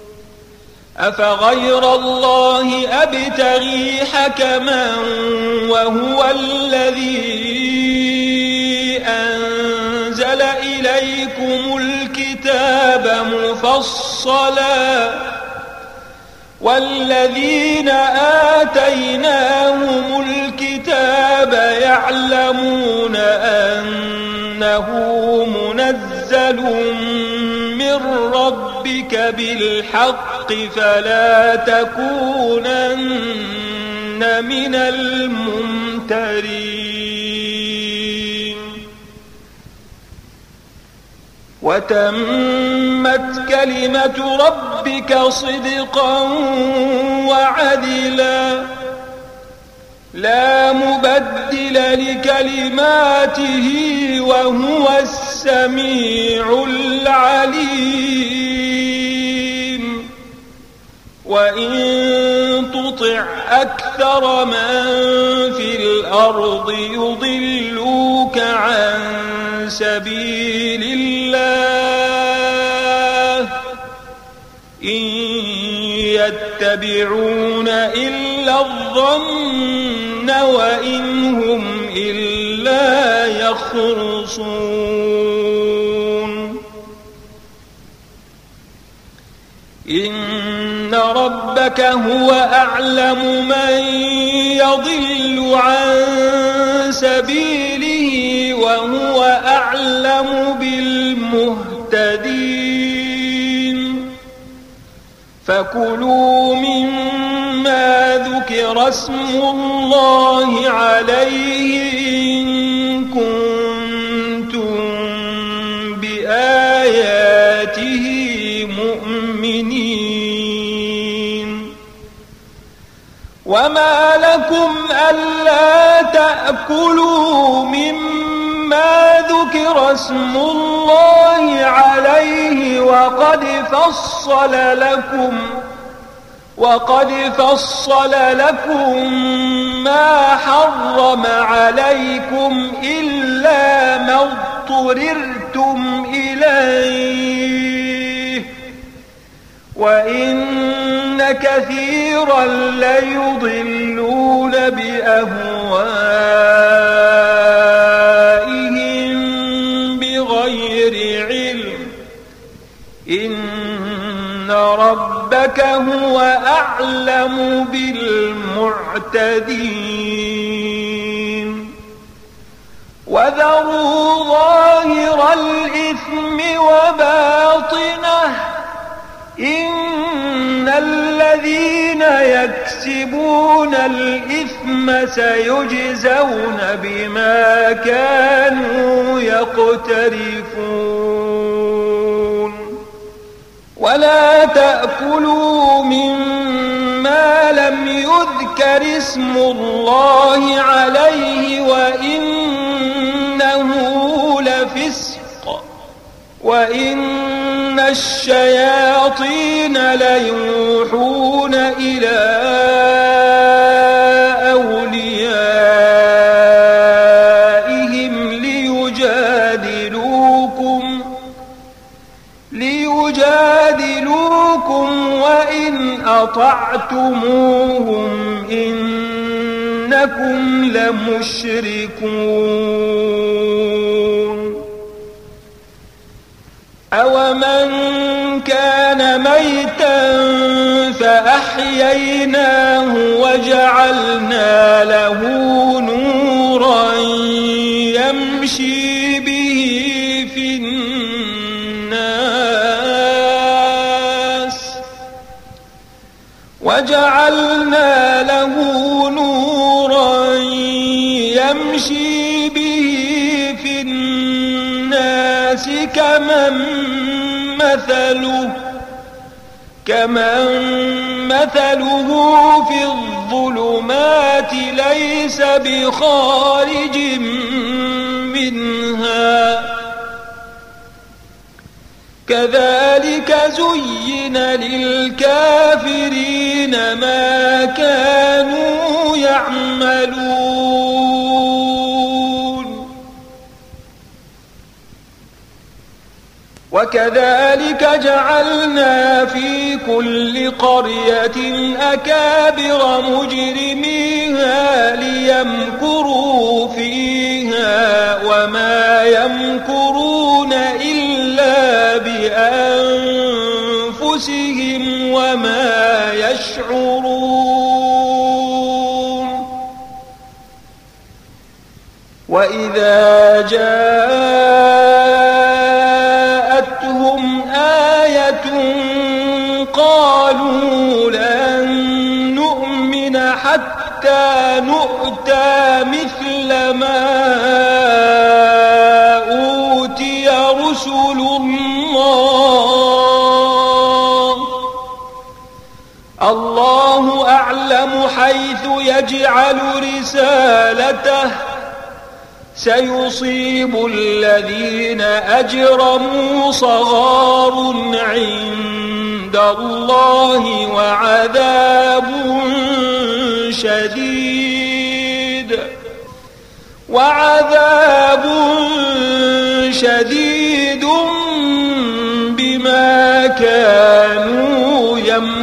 أفغير الله أبتغي حكما وهو الذي أنزل إليكم الكتاب مفصلا والذين آتيناهم الكتاب يعلمون أنه منزل من ربك بالحق فلا تكونن من الممترين وتمت كلمة ربك صدقا وعدلا لا مبدل لكلماته وهو السميع العليم وإن تطع أكثر من في الأرض يضلوك عن سبيل الله إن يتبعون إلا الظن وإن هم إلا يخرصون إن ربك هو أعلم من يضل عن سبيله وهو أعلم بالمهتدين فكلوا مما ذكر اسم الله عليه إن كنتم بآياته مؤمنين وما لكم ألا تأكلوا مما ذكر اسم الله عليه وقد فصل لكم وقد فصل لكم ما حرم عليكم إلا ما اضطررتم إليه وإن كثيرا ليضلون بأهوائهم بغير علم إن ربك هو أعلم بالمعتدين وذروا ظاهر الإثم وباطنه إن الذين يكسبون الإثم سيجزون بما كانوا يقترفون ولا تأكلوا مما لم يذكر اسم الله عليه وإنه لفسق وإن الشياطين ليوحون إلى أوليائهم ليجادلوكم ليجادلوكم وإن أطعتموهم إنكم لمشركون أومن كان ميتا فأحييناه وجعلنا له نورا يمشي به في الناس وجعلنا له نورا يمشي به في كمن مثله كمن مثله في الظلمات ليس بخارج منها كذلك زين للكافرين ما كانوا يعملون وكذلك جعلنا في كل قرية أكابر مجرميها ليمكروا فيها وما يمكرون إلا بأنفسهم وما يشعرون وإذا جاءتهم آية قالوا لن نؤمن حتى نؤتى مثل ما أوتي رسل الله الله أعلم حيث يجعل رسالته سيصيب الذين أجرموا صغار عند الله وعذاب شديد وعذاب شديد بما كانوا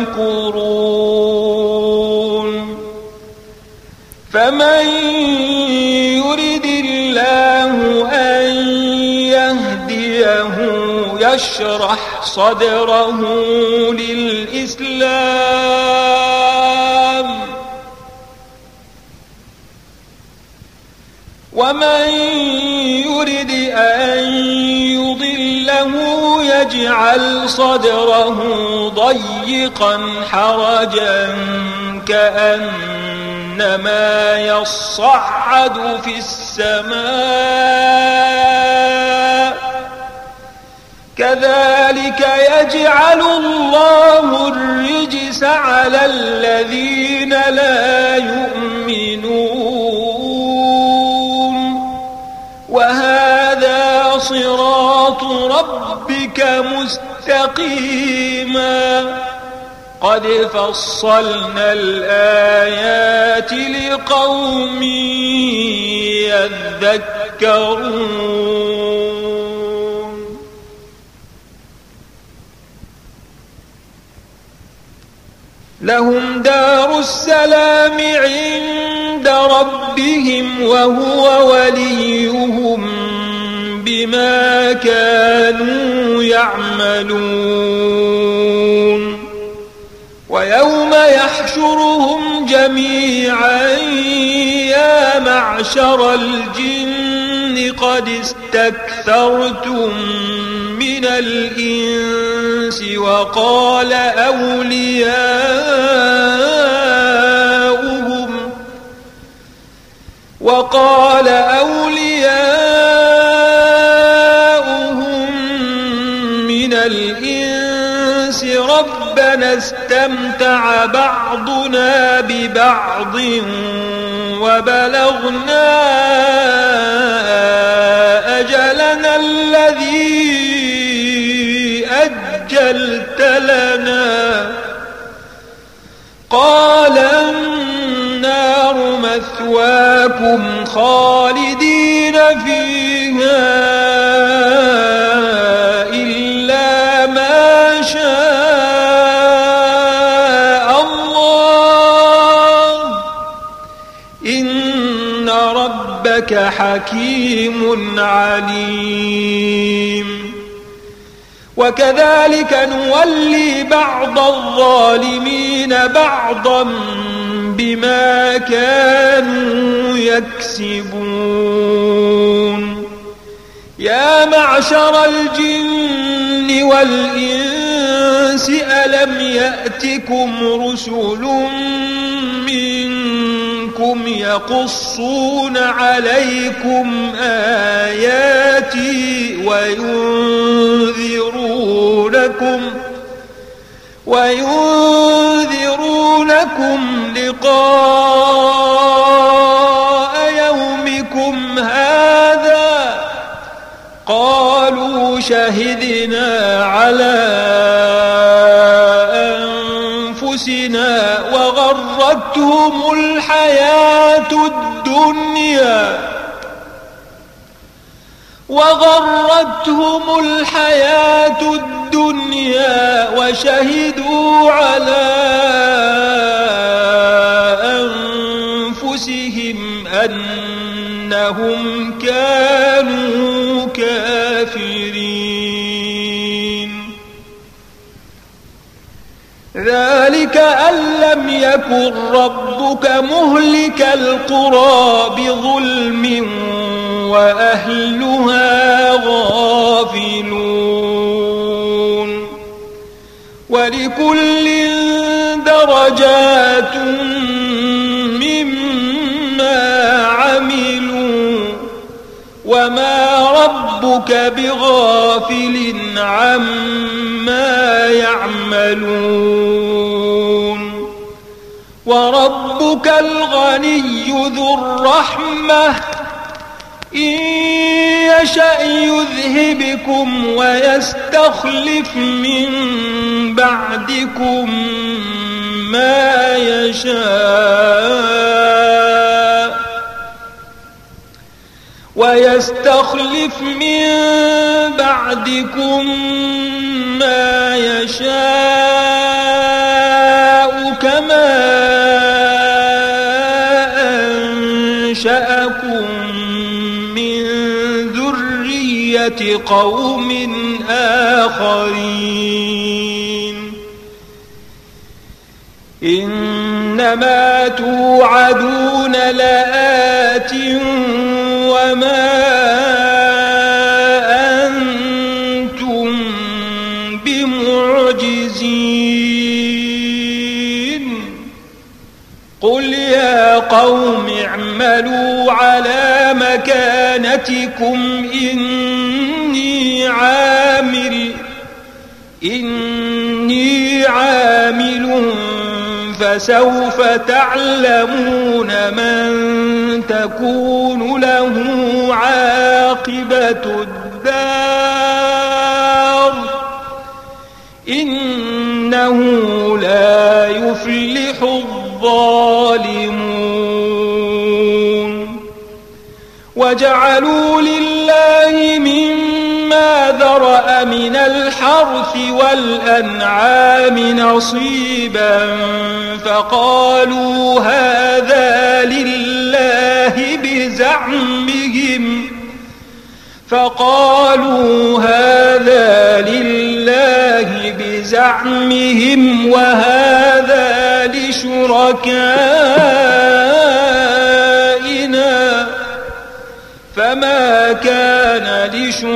يمكرون فمن يرد الله أن يهديه يشرح صدره للإسلام ومن يرد أن يضله يجعل صدره ضيقا حرجا كأنما يصعد في السماء كذلك يجعل الله الرجس على الذين لا يؤمنون وهذا صراط ربك مستقيما قد فصلنا الآيات لقوم يذكرون لهم دار السلام عند ربهم وهو وليهم بما كانوا يعملون ويوم يحشرهم جميعا يا معشر الجن قد استكثرتم من الإنس وقال أولياؤهم وقال أولياؤهم من الإنس ربنا استمتع بعضنا ببعض وبلغنا أجلنا الذي أجلت لنا قال النار مثواكم خالدين فيها إلا ما شاء الله إن ربك حكيم عليم وكذلك نولي بعض الظالمين بعضا بما كانوا يكسبون يا معشر الجن والإنس ألم يأتكم رسل منكم هم يقصون عليكم آياتي وينذرونكم وينذرونكم لقاء يومكم هذا قالوا شهدنا على أنفسنا وغرتهم الحياة الدنيا وغرتهم الحياة الدنيا وشهدوا على أنفسهم أنهم كانوا كافرين ذلك أن لم يكن ربك مهلك القرى بظلم وأهلها غافلون ولكل درجات مما عملوا وما ربك بغافل عما يعملون وربك الغني ذو الرحمة إن يشأ يذهبكم ويستخلف من بعدكم ما يشاء ويستخلف من بعدكم ما يشاء كما أنشأكم قوم آخرين إنما توعدون لآت وما أنتم بمعجزين قل يا قوم اعملوا على مكانتكم إني عامل إني عامل فسوف تعلمون من تكون له عاقبة الدار إنه لا يفلح الظالمون وجعلوا لله مما ذرأ من الحرث والأنعام نصيبا فقالوا هذا لله بزعمهم فقالوا هذا لله بزعمهم وهذا لشركائنا فما كان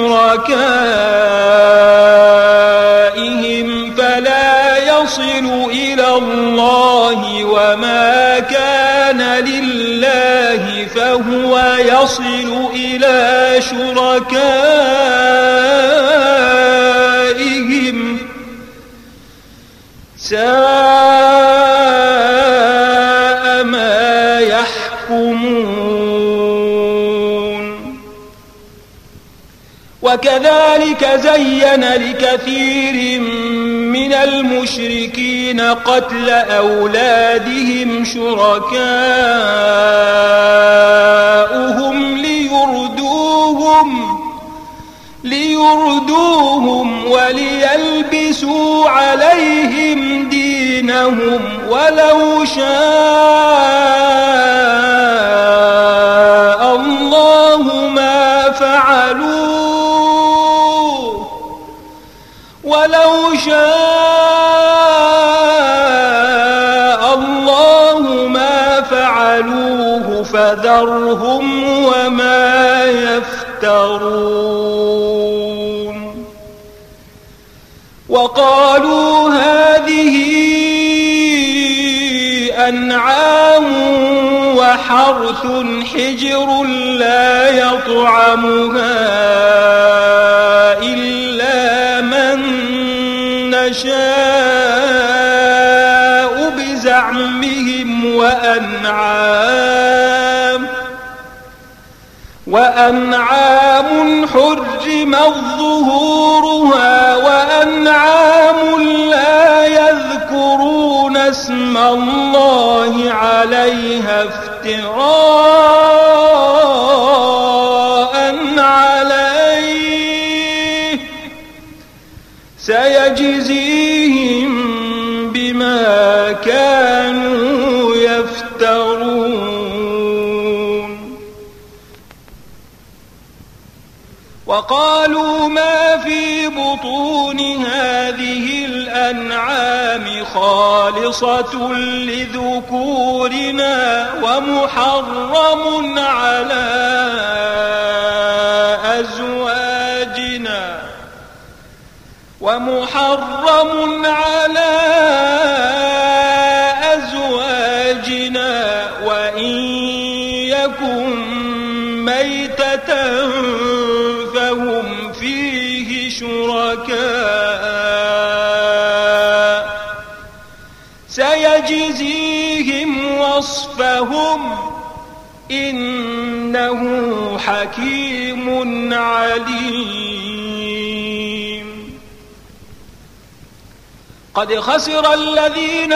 لشركائهم فلا يصل إلى الله وما كان لله فهو يصل إلى شركائهم ساء ما يحكمون وكذلك زين لكثير من المشركين قتل أولادهم شركاؤهم ليردوهم ليردوهم وليلبسوا عليهم دينهم ولو شاء الله ما فعلوه ولو شاء الله ما فعلوه فذرهم وما يفترون وقالوا هذه أنعام وحرث حرث حجر لا يطعمها إلا من نشاء بزعمهم وأنعام وأنعام حرمت ظهورها وأنعام لا يذكرون اسم الله عليها افتراء عليه سيجزيهم بما كانوا يفترون. وقالوا ما في بطون هذه الأنعام خالصة لذكورنا ومحرم على أزواجنا ومحرم على أزواجنا وإن يكن ميتة فهم فيه شركاء سيجزيهم وصفهم إنه حكيم عليم. قد خسر الذين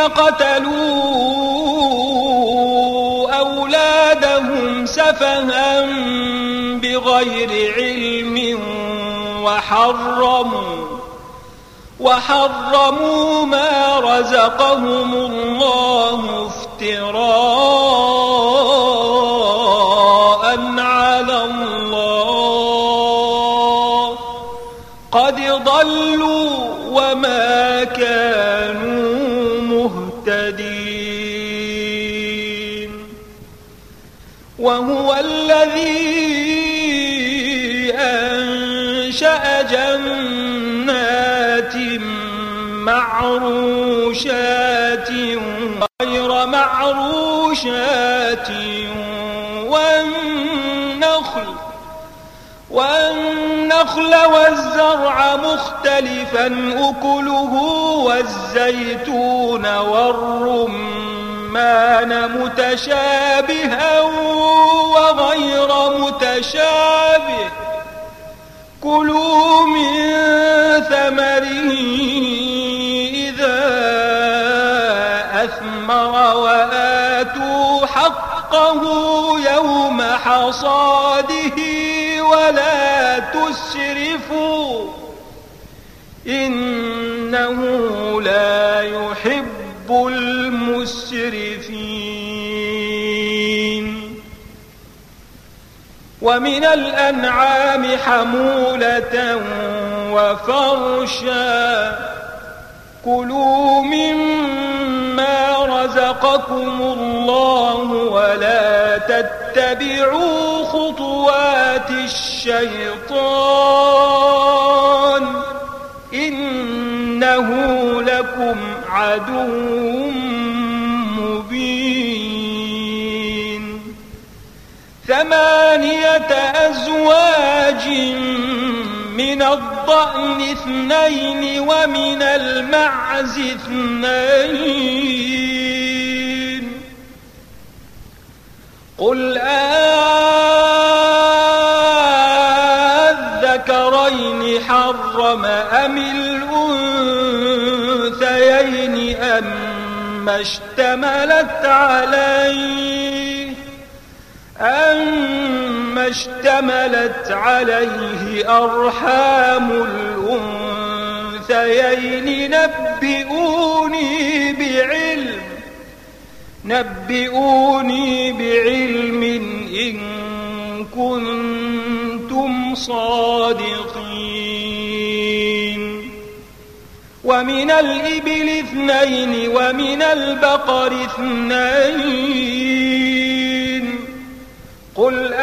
قتلوا أولادهم سفها بغير علم وحرموا وحرموا ما رزقهم الله افتراء على الله قد ضلوا وما كانوا مهتدين. وهو الذي أنشأ جنات معروشات غير معروشات والنخل والنخل والزرع مختلفا أكله والزيتون والرمان متشابها وغير متشابه كلوا من ثمره إذا أثمر وآتوا حقه يوم حصاده ولا تسرفوا إنه لا يحب المسرفين. ومن الأنعام حمولة وفرشا كلوا مما رزقكم الله ولا تتبعوا خطوات الشيطان إنه لكم عدو مبين. ثمانية أزواج من الضأن اثنين ومن المعز اثنين قل أذكرين حرم أم الأنثيين أما اشتملت عليه أما اشتملت عليه أرحام الأنثيين نبئوني بعلم نبئوني بعلم إن كنتم صادقين. ومن الإبل اثنين ومن البقر اثنين قل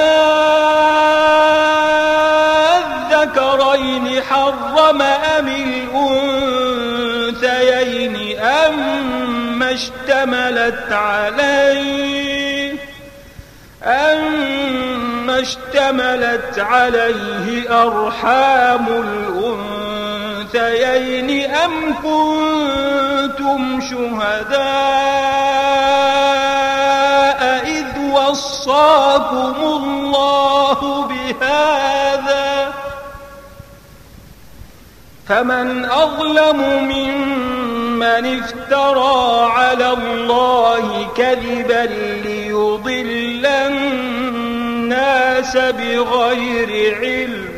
أذكرين حرم أم الأنثيين أما اشتملت عليه أما اشتملت عليه أرحام الأنثيين أم كنتم شهداء إذ وصاكم الله بهذا فمن أظلم ممن افترى على الله كذبا ليضل الناس بغير علم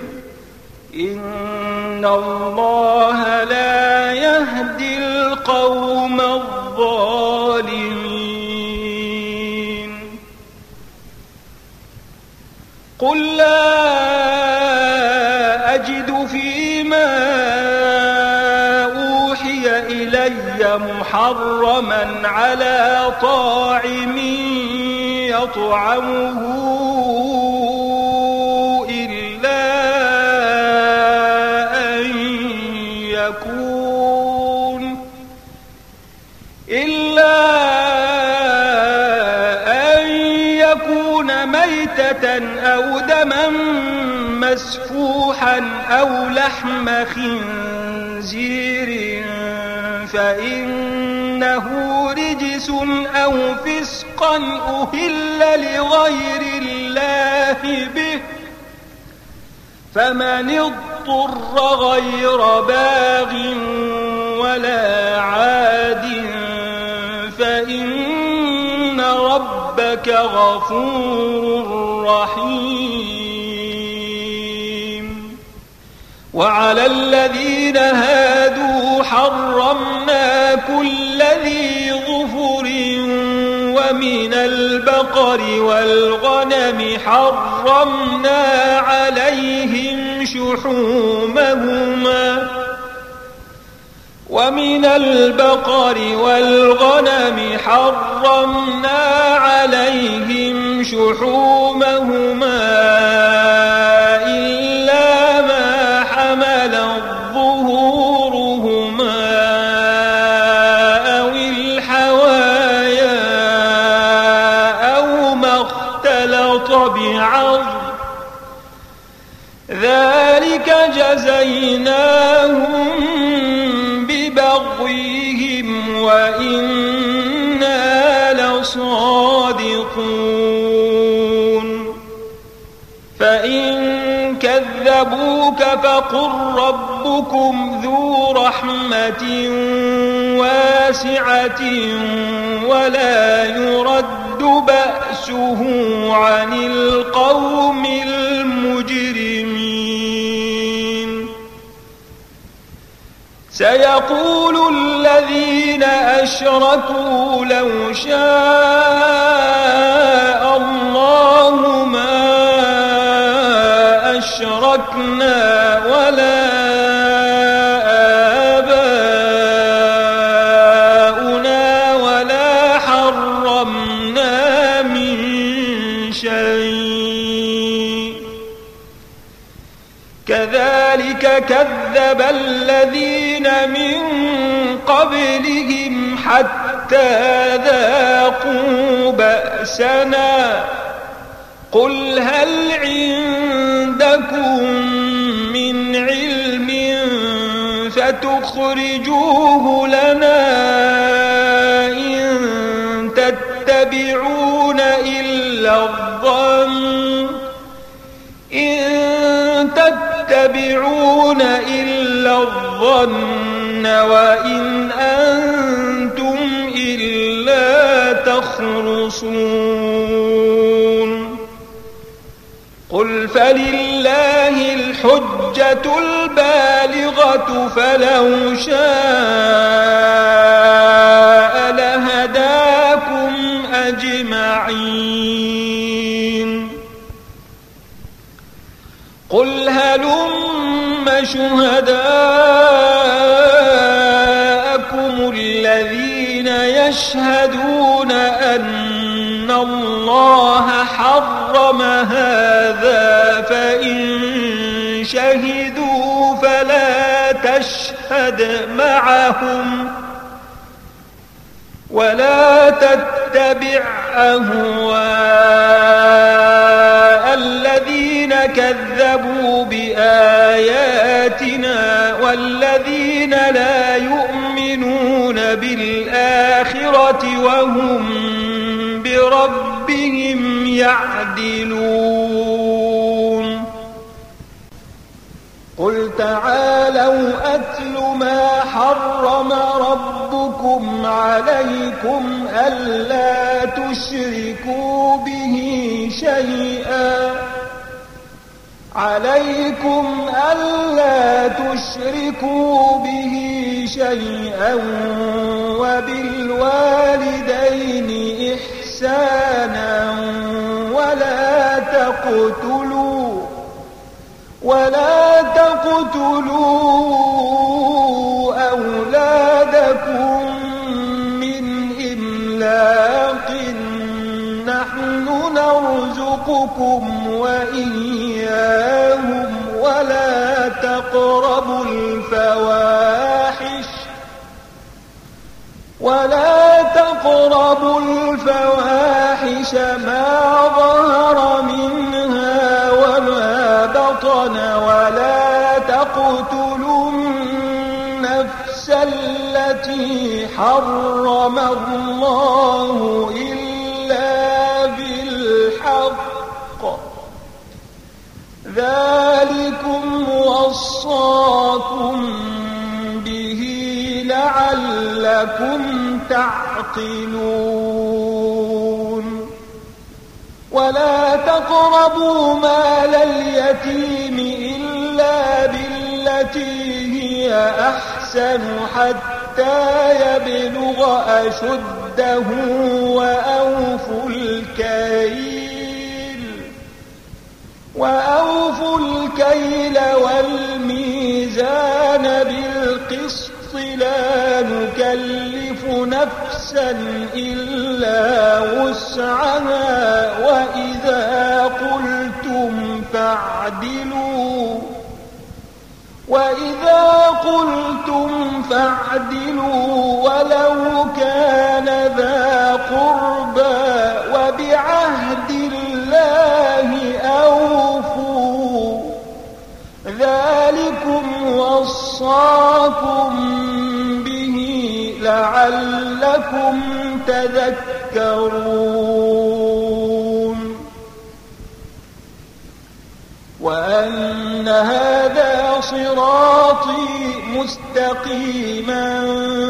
إن الله لا يهدي القوم الظالمين قل لا أجد فيما أوحي إلي محرما على طاعم يطعمه إلا أن يكون إلا أن يكون ميتة أو دما مسفوحا أو لحم خنزير فإنه رجس أو فسقا أهل لغير الله به فمن اضطر غير باغ ولا عاد فإن ربك غفور رحيم وعلى الذين هادوا حرمنا كل ذي ظفر ومن البقر والغنم حرمنا عليهم شحومهما ومن البقر والغنم حرمنا عليهم شحومهما إلا ما حملت ظهورهما أو الحوايا أو ما اختلط بعظم ذلك جزيناهم ببغيهم وإنا لصادقون فإن كذبوك فقل ربكم ذو رحمة واسعة ولا يرد بأسه عن القوم المجرمين سيقول الذين أشركوا لو شاء الله ما أشركنا ولا آباؤنا ولا حرمنا من شيء كذلك كذب الذين من قبلهم حتى ذاقوا بأسنا قل هل عندكم من علم فتخرجوه لنا إن تتبعون إلا الظن إن تتبعون إلا الظن وإن أنتم إلا تخرصون قل فلله الحجة البالغة فلو شاء لهداكم أجمعين قل هلم شهداءكم الذين يشهدون أن الله حرم هذا فإن شهدوا فلا تشهد معهم ولا تتبعوا تتبع أهواء الذين كذبوا بآياتنا والذين لا يؤمنون بالآخرة وهم بربهم يعدلون. قل تعالوا أتل ما حرم ربكم عليكم ألا تشركوا به شيئا عليكم ألا تشركوا به شيئا وبالوالدين إحسانا ولا تقتلوا ولا تقتلوا أولادكم من إملاق نحن نرزقكم وإياهم ولا تقربوا الفواحش ولا تقربوا الفواحش ما ظهر منها وما بطن ولا تقتلوا النفس التي حرم الله إلا بالحق ذلكم وصاكم به لعلكم تعقلون. ولا تقربوا مال اليتيم إلا بالتي هي أحسن حتى يبلغ أشده وأوفوا الكيل وأوفوا الكيل والميزان بالقسط لا نكلف نفسا إلا وسعها وإذا قلتم فاعدلوا وإذا قلتم فاعدلوا ولو كان ذا قربى وبعهد الله أوفوا ذلكم وصاكم به لعلكم تذكرون. وأن هذا صراطي مستقيما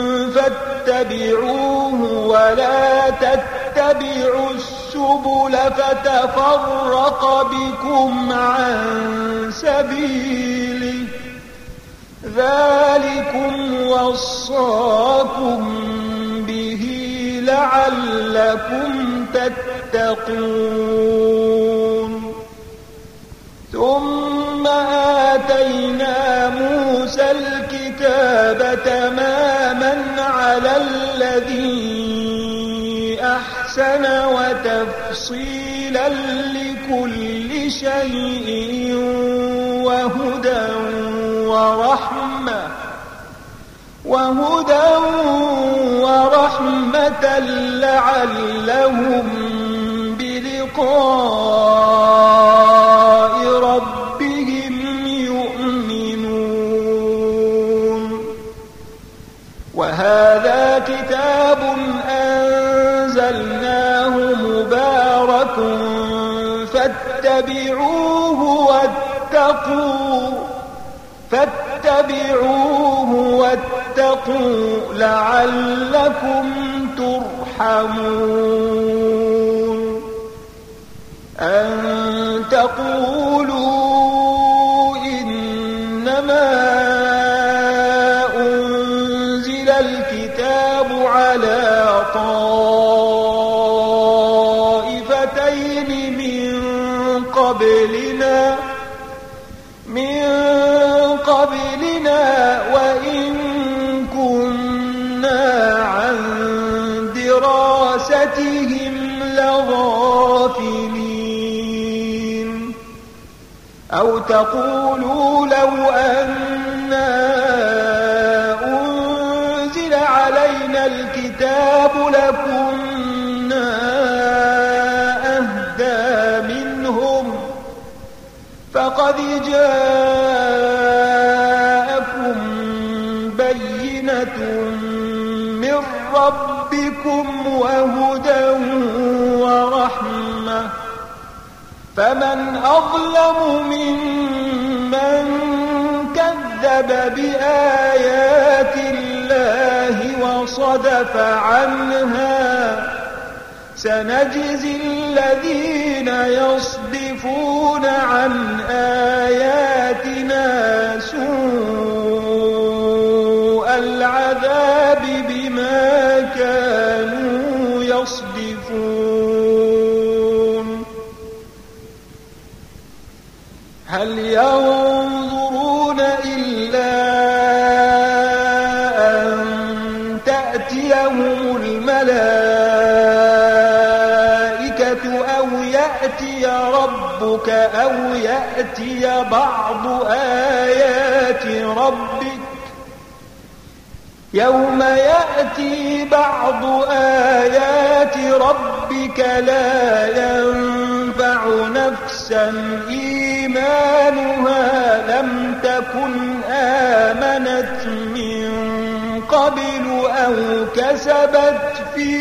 فاتبعوه ولا تتبعوا السبل فتفرق بكم عن سبيله ذلكم وصاكم به لعلكم تتقون. ثم آتينا موسى الكتاب تماما على الذي أحسن وتفصيلا لكل شيء وهدى ورحمة وهدى ورحمة لعلهم بلقاء ربهم يؤمنون. وهذا كتاب أنزلناه مبارك فاتبعوه واتقوا فاتبعوه واتقوا لعلكم ترحمون. أن تقولوا إنما أنزل الكتاب على طائفتين من قبلنا من قبلنا وإن كنا عن دراستهم لغافلين. أو تقولوا لو أنا أنزل علينا الكتاب لكنا سكينة من ربكم وهدى ورحمة فمن أظلم ممن كذب بآيات الله وصدف عنها سنجزي الذين يصدفون عن آياتنا سوء العذاب بما كانوا يصدفون هل ينظرون إلا أن تأتيهم الملائكة أو يأتي ربك أو يأتي بعض آيات ربك يوم يأتي بعض آيات ربك لا ينفع نفسا إيمانها لم تكن آمنت من قبل أو كسبت في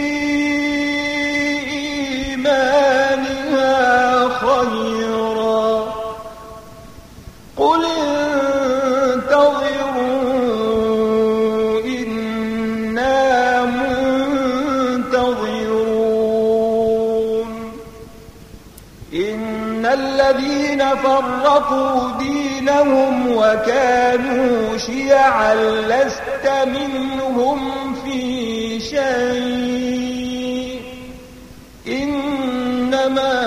إيمانها خيرا قل انتظروا إنا منتظرون إن الذين فرقوا دينهم وكانوا شيعا لست منهم في شيء إنما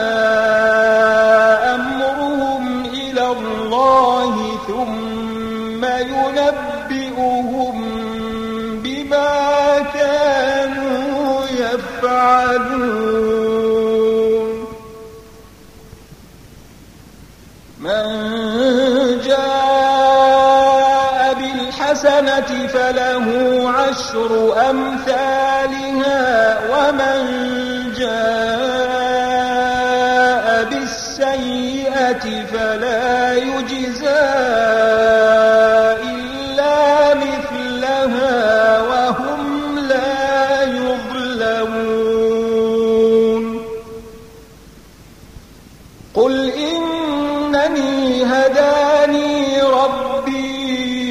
أمرهم إلى الله ثم ينبئهم بما كانوا يفعلون من جاء بالحسنة فله عشر أمثالها ومن جاء بالسيئة فلا يجزى إلا مثلها وهم لا يظلمون قل إنني هداني ربي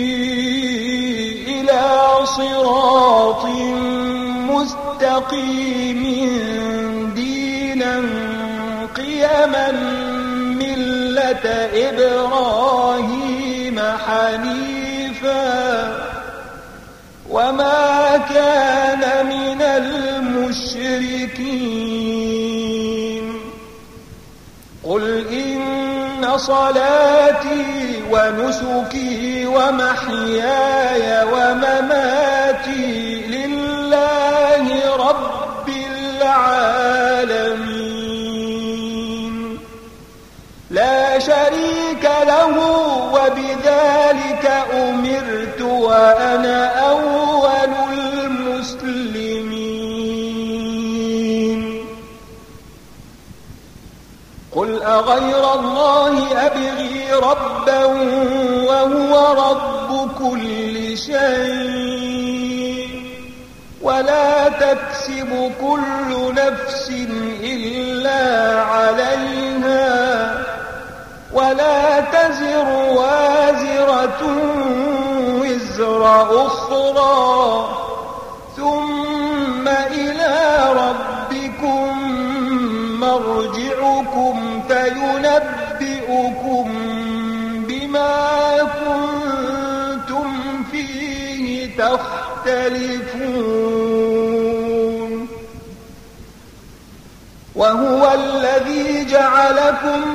إلى صراط مستقيم دينا قيما ملة إبراهيم حنيفا وما كان من المشركين قل إن صلاتي ونسكي ومحياي ومماتي لله رب العالمين لا شريك له وبذلك أمرت وأنا أول المسلمين قل أغير الله أبغي ربا وهو رب كل شيء ولا تكسب كل نفس إلا عليها ولا تزر وازرة وزر أخرى ثم إلى ربكم مرجعكم فينبئكم بما كنتم فيه تختلفون وهو الذي جعلكم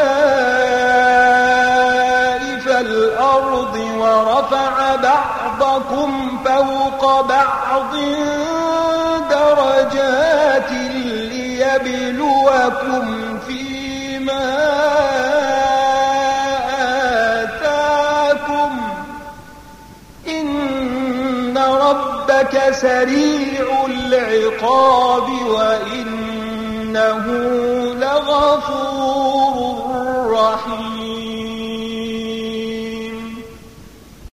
خلائف الأرض ورفع بعضكم فوق بعض درجات ليبلوكم فيما آتاكم إن ربك سريع العقاب وإنه لغفور رحيم